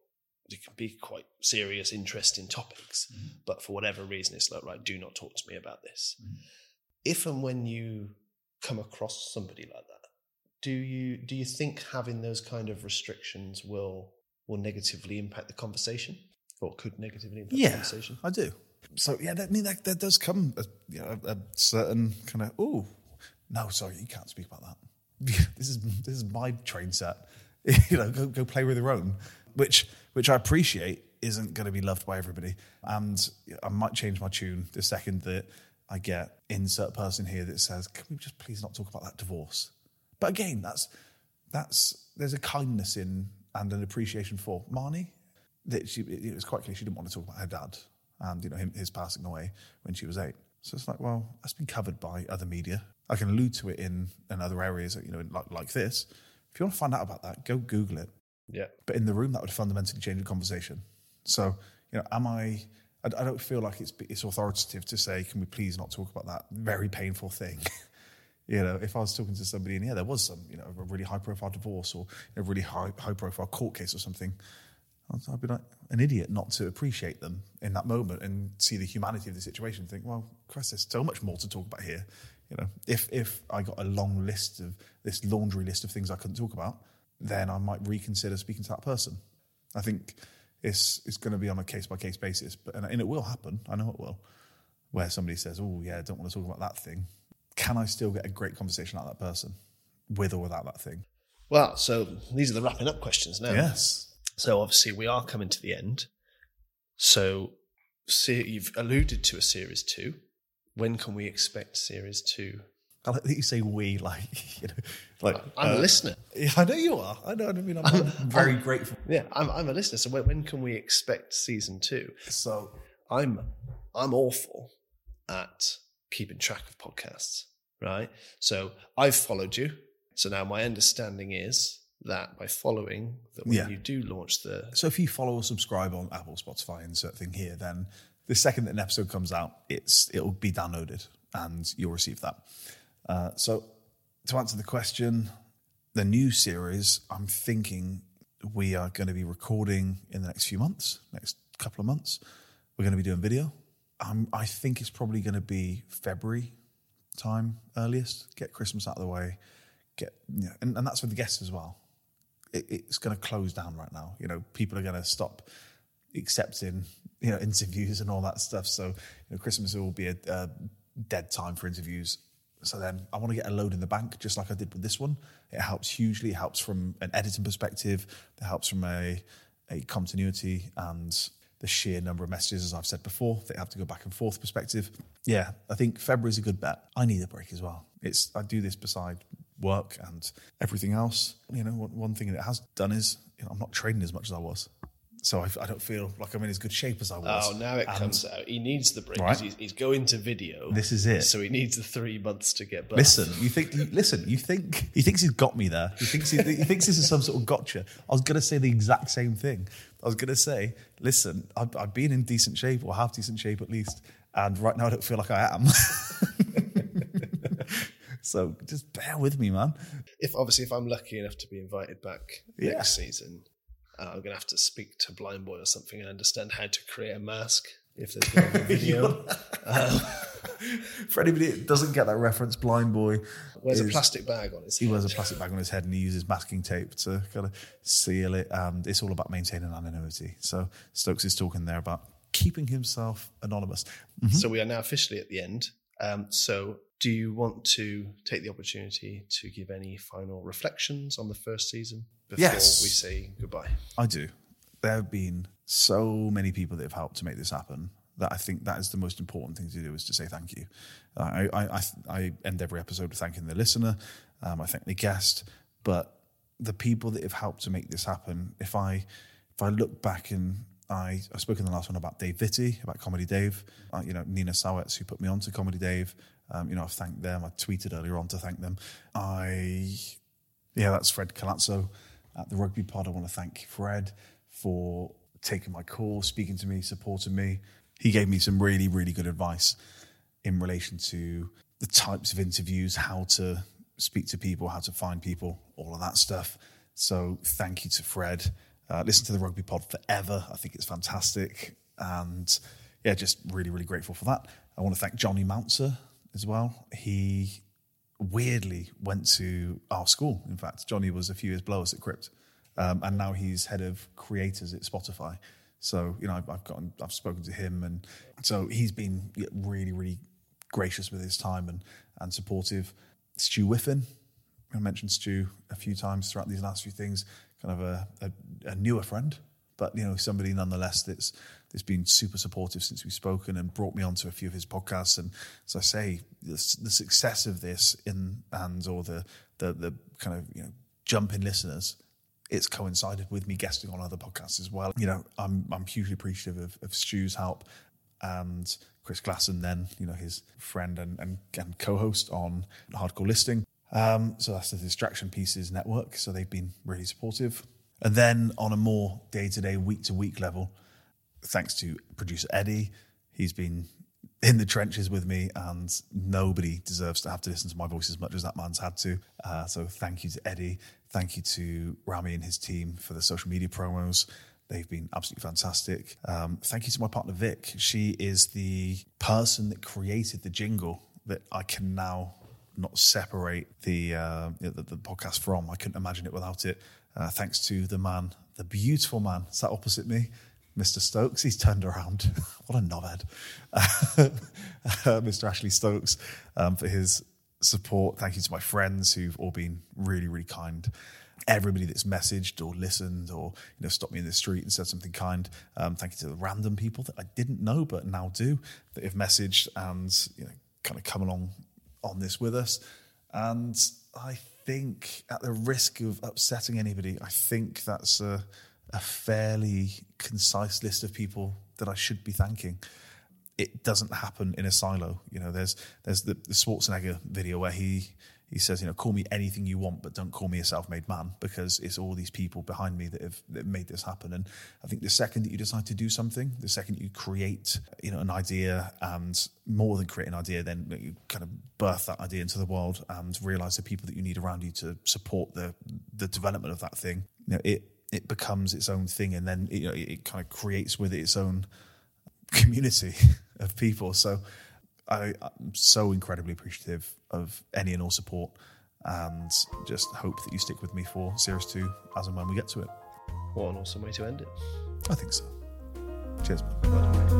it can be quite serious, interesting topics, but for whatever reason, it's like, right, do not talk to me about this. If and when you come across somebody like that, do you think having those kind of restrictions will negatively impact the conversation, or could negatively impact the conversation? I do. So that does come a certain kind of, oh no, sorry, you can't speak about that. This is my train set. Go play with your own, which I appreciate isn't going to be loved by everybody. And I might change my tune the second that I get insert person here that says, can we just please not talk about that divorce? But again, there's a kindness in and an appreciation for Marnie. That it was quite clear she didn't want to talk about her dad and his passing away when she was 8. So it's like, well, that's been covered by other media. I can allude to it in other areas, like this. If you want to find out about that, go Google it. Yeah. But in the room, that would fundamentally change the conversation. So, I don't feel like it's authoritative to say, can we please not talk about that very painful thing? If I was talking to somebody and there was some, a really high profile divorce or a really high profile court case or something, I'd be like an idiot not to appreciate them in that moment and see the humanity of the situation and think, well, Christ, there's so much more to talk about here. If I got a long list of this laundry list of things I couldn't talk about, then I might reconsider speaking to that person. I think it's going to be on a case-by-case basis, and it will happen, I know it will, where somebody says, oh, yeah, I don't want to talk about that thing. Can I still get a great conversation out of that person, with or without that thing? Well, so these are the wrapping up questions now. Yes. So obviously we are coming to the end. So you've alluded to a Series 2. When can we expect Series 2? I like that you say we, I'm a listener. Yeah, I know you are. I know. I mean, I'm very grateful. Yeah, I'm a listener. So when can we expect Season 2? So I'm awful at keeping track of podcasts, right? So I've followed you. So now my understanding is that by following, that when you do launch So if you follow or subscribe on Apple, Spotify, insert thing here, then the second that an episode comes out, it'll be downloaded and you'll receive that. So to answer the question, the new series, I'm thinking we are going to be recording in the next few months, next couple of months. We're going to be doing video. I think it's probably going to be February time earliest. Get Christmas out of the way. And that's with the guests as well. It's going to close down right now. People are going to stop accepting, interviews and all that stuff. So, Christmas will be a dead time for interviews. So then I want to get a load in the bank, just like I did with this one. It helps hugely. It helps from an editing perspective. It helps from a continuity and the sheer number of messages, as I've said before, they have to go back and forth perspective. Yeah, I think February's a good bet. I need a break as well. I do this beside work and everything else. One thing it has done is I'm not training as much as I was. So I don't feel like I'm in as good shape as I was. Oh, now it comes out. He needs the break. Right? He's going to video. This is it. So he needs the 3 months to get back. Listen, he thinks he's got me there. He thinks this is some sort of gotcha. I was going to say the exact same thing. I was going to say, listen, I've been in decent shape, or half decent shape at least, and right now I don't feel like I am. So just bear with me, man. If I'm lucky enough to be invited back next season, I'm going to have to speak to Blind Boy or something and understand how to create a mask if there's going to be a video. For anybody that doesn't get that reference, Blind Boy wears a plastic bag on his head. He wears a plastic bag on his head and he uses masking tape to kind of seal it. And it's all about maintaining anonymity. So Stokes is talking there about keeping himself anonymous. Mm-hmm. So we are now officially at the end. So do you want to take the opportunity to give any final reflections on the first season before we say goodbye? I do. There have been so many people that have helped to make this happen that I think that is the most important thing to do, is to say thank you. I end every episode with thanking the listener. I thank the guest, but the people that have helped to make this happen, if I look back and I spoke in the last one about Dave Vitti, about Comedy Dave, Nina Sowetz, who put me on to Comedy Dave. I've thanked them. I tweeted earlier on to thank them. That's Fred Calazzo at the Rugby Pod. I want to thank Fred for taking my call, speaking to me, supporting me. He gave me some really, really good advice in relation to the types of interviews, how to speak to people, how to find people, all of that stuff. So thank you to Fred. Listen to the Rugby Pod forever. I think it's fantastic. And yeah, just really, really grateful for that. I want to thank Johnny Mouncer as well. He weirdly went to our school. In fact, Johnny was a few years below us at Crypt. And now he's head of creators at Spotify. So, you know, I've spoken to him, and so he's been really, really gracious with his time and supportive. Stu Whiffen, I mentioned Stu a few times throughout these last few things, kind of a newer friend, but, you know, somebody nonetheless that's been super supportive since we've spoken and brought me onto a few of his podcasts. And as I say, the success of this or the kind of, you know, jump in listeners, it's coincided with me guesting on other podcasts as well. You know, I'm hugely appreciative of Stu's help, and Chris Glasson, then, you know, his friend and co-host on Hardcore Listing. So that's the Distraction Pieces network. So they've been really supportive. And then on a more day-to-day, week-to-week level, thanks to producer Eddie, he's been in the trenches with me, and nobody deserves to have to listen to my voice as much as that man's had to. So thank you to Eddie. Thank you to Rami and his team for the social media promos. They've been absolutely fantastic. Thank you to my partner, Vic. She is the person that created the jingle that I can now not separate the podcast from. I couldn't imagine it without it. Thanks to the man, the beautiful man sat opposite me, Mr. Stokes. He's turned around. What a knobhead. Mr. Ashley Stokes, for his support. Thank you to my friends who've all been really, really kind. Everybody that's messaged or listened or, you know, stopped me in the street and said something kind. Thank you to the random people that I didn't know but now do, that have messaged and, you know, kind of come along on this with us. And I think, at the risk of upsetting anybody, I think that's a fairly concise list of people that I should be thanking. It doesn't happen in a silo. You know, there's the Schwarzenegger video where he says, you know, call me anything you want, but don't call me a self-made man, because it's all these people behind me that have made this happen. And I think the second that you decide to do something, the second you create, you know, an idea, and more than create an idea, then you kind of birth that idea into the world and realize the people that you need around you to support the development of that thing. You know, it becomes its own thing, and then it kind of creates with it its own community of people. So I'm so incredibly appreciative of any and all support, and just hope that you stick with me for Series 2 as and when we get to it. What an awesome way to end it. I think so. Cheers, man.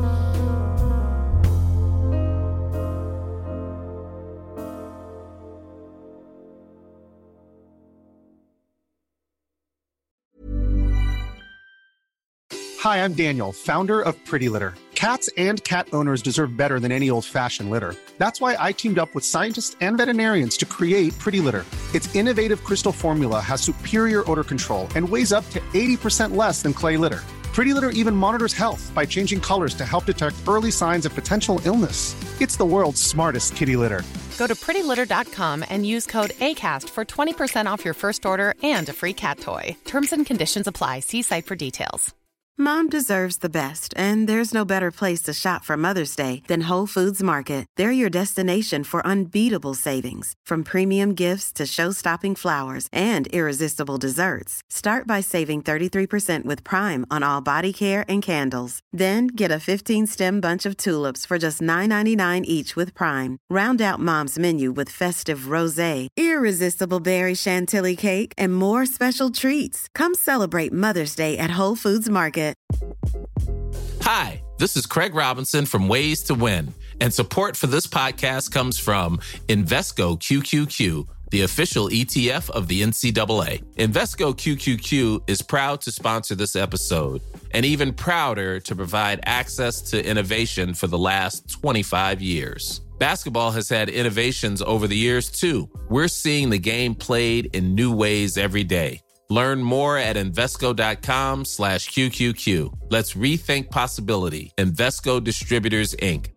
Hi, I'm Daniel, founder of Pretty Litter. Cats and cat owners deserve better than any old-fashioned litter. That's why I teamed up with scientists and veterinarians to create Pretty Litter. Its innovative crystal formula has superior odor control and weighs up to 80% less than clay litter. Pretty Litter even monitors health by changing colors to help detect early signs of potential illness. It's the world's smartest kitty litter. Go to prettylitter.com and use code ACAST for 20% off your first order and a free cat toy. Terms and conditions apply. See site for details. Mom deserves the best, and there's no better place to shop for Mother's Day than Whole Foods Market. They're your destination for unbeatable savings, from premium gifts to show-stopping flowers and irresistible desserts. Start by saving 33% with Prime on all body care and candles. Then get a 15-stem bunch of tulips for just $9.99 each with Prime. Round out Mom's menu with festive rosé, irresistible berry chantilly cake, and more special treats. Come celebrate Mother's Day at Whole Foods Market. Hi, this is Craig Robinson from Ways to Win, and support for this podcast comes from Invesco QQQ, the official ETF of the NCAA. Invesco QQQ is proud to sponsor this episode, and even prouder to provide access to innovation for the last 25 years. Basketball has had innovations over the years, too. We're seeing the game played in new ways every day. Learn more at Invesco.com/QQQ. Let's rethink possibility. Invesco Distributors, Inc.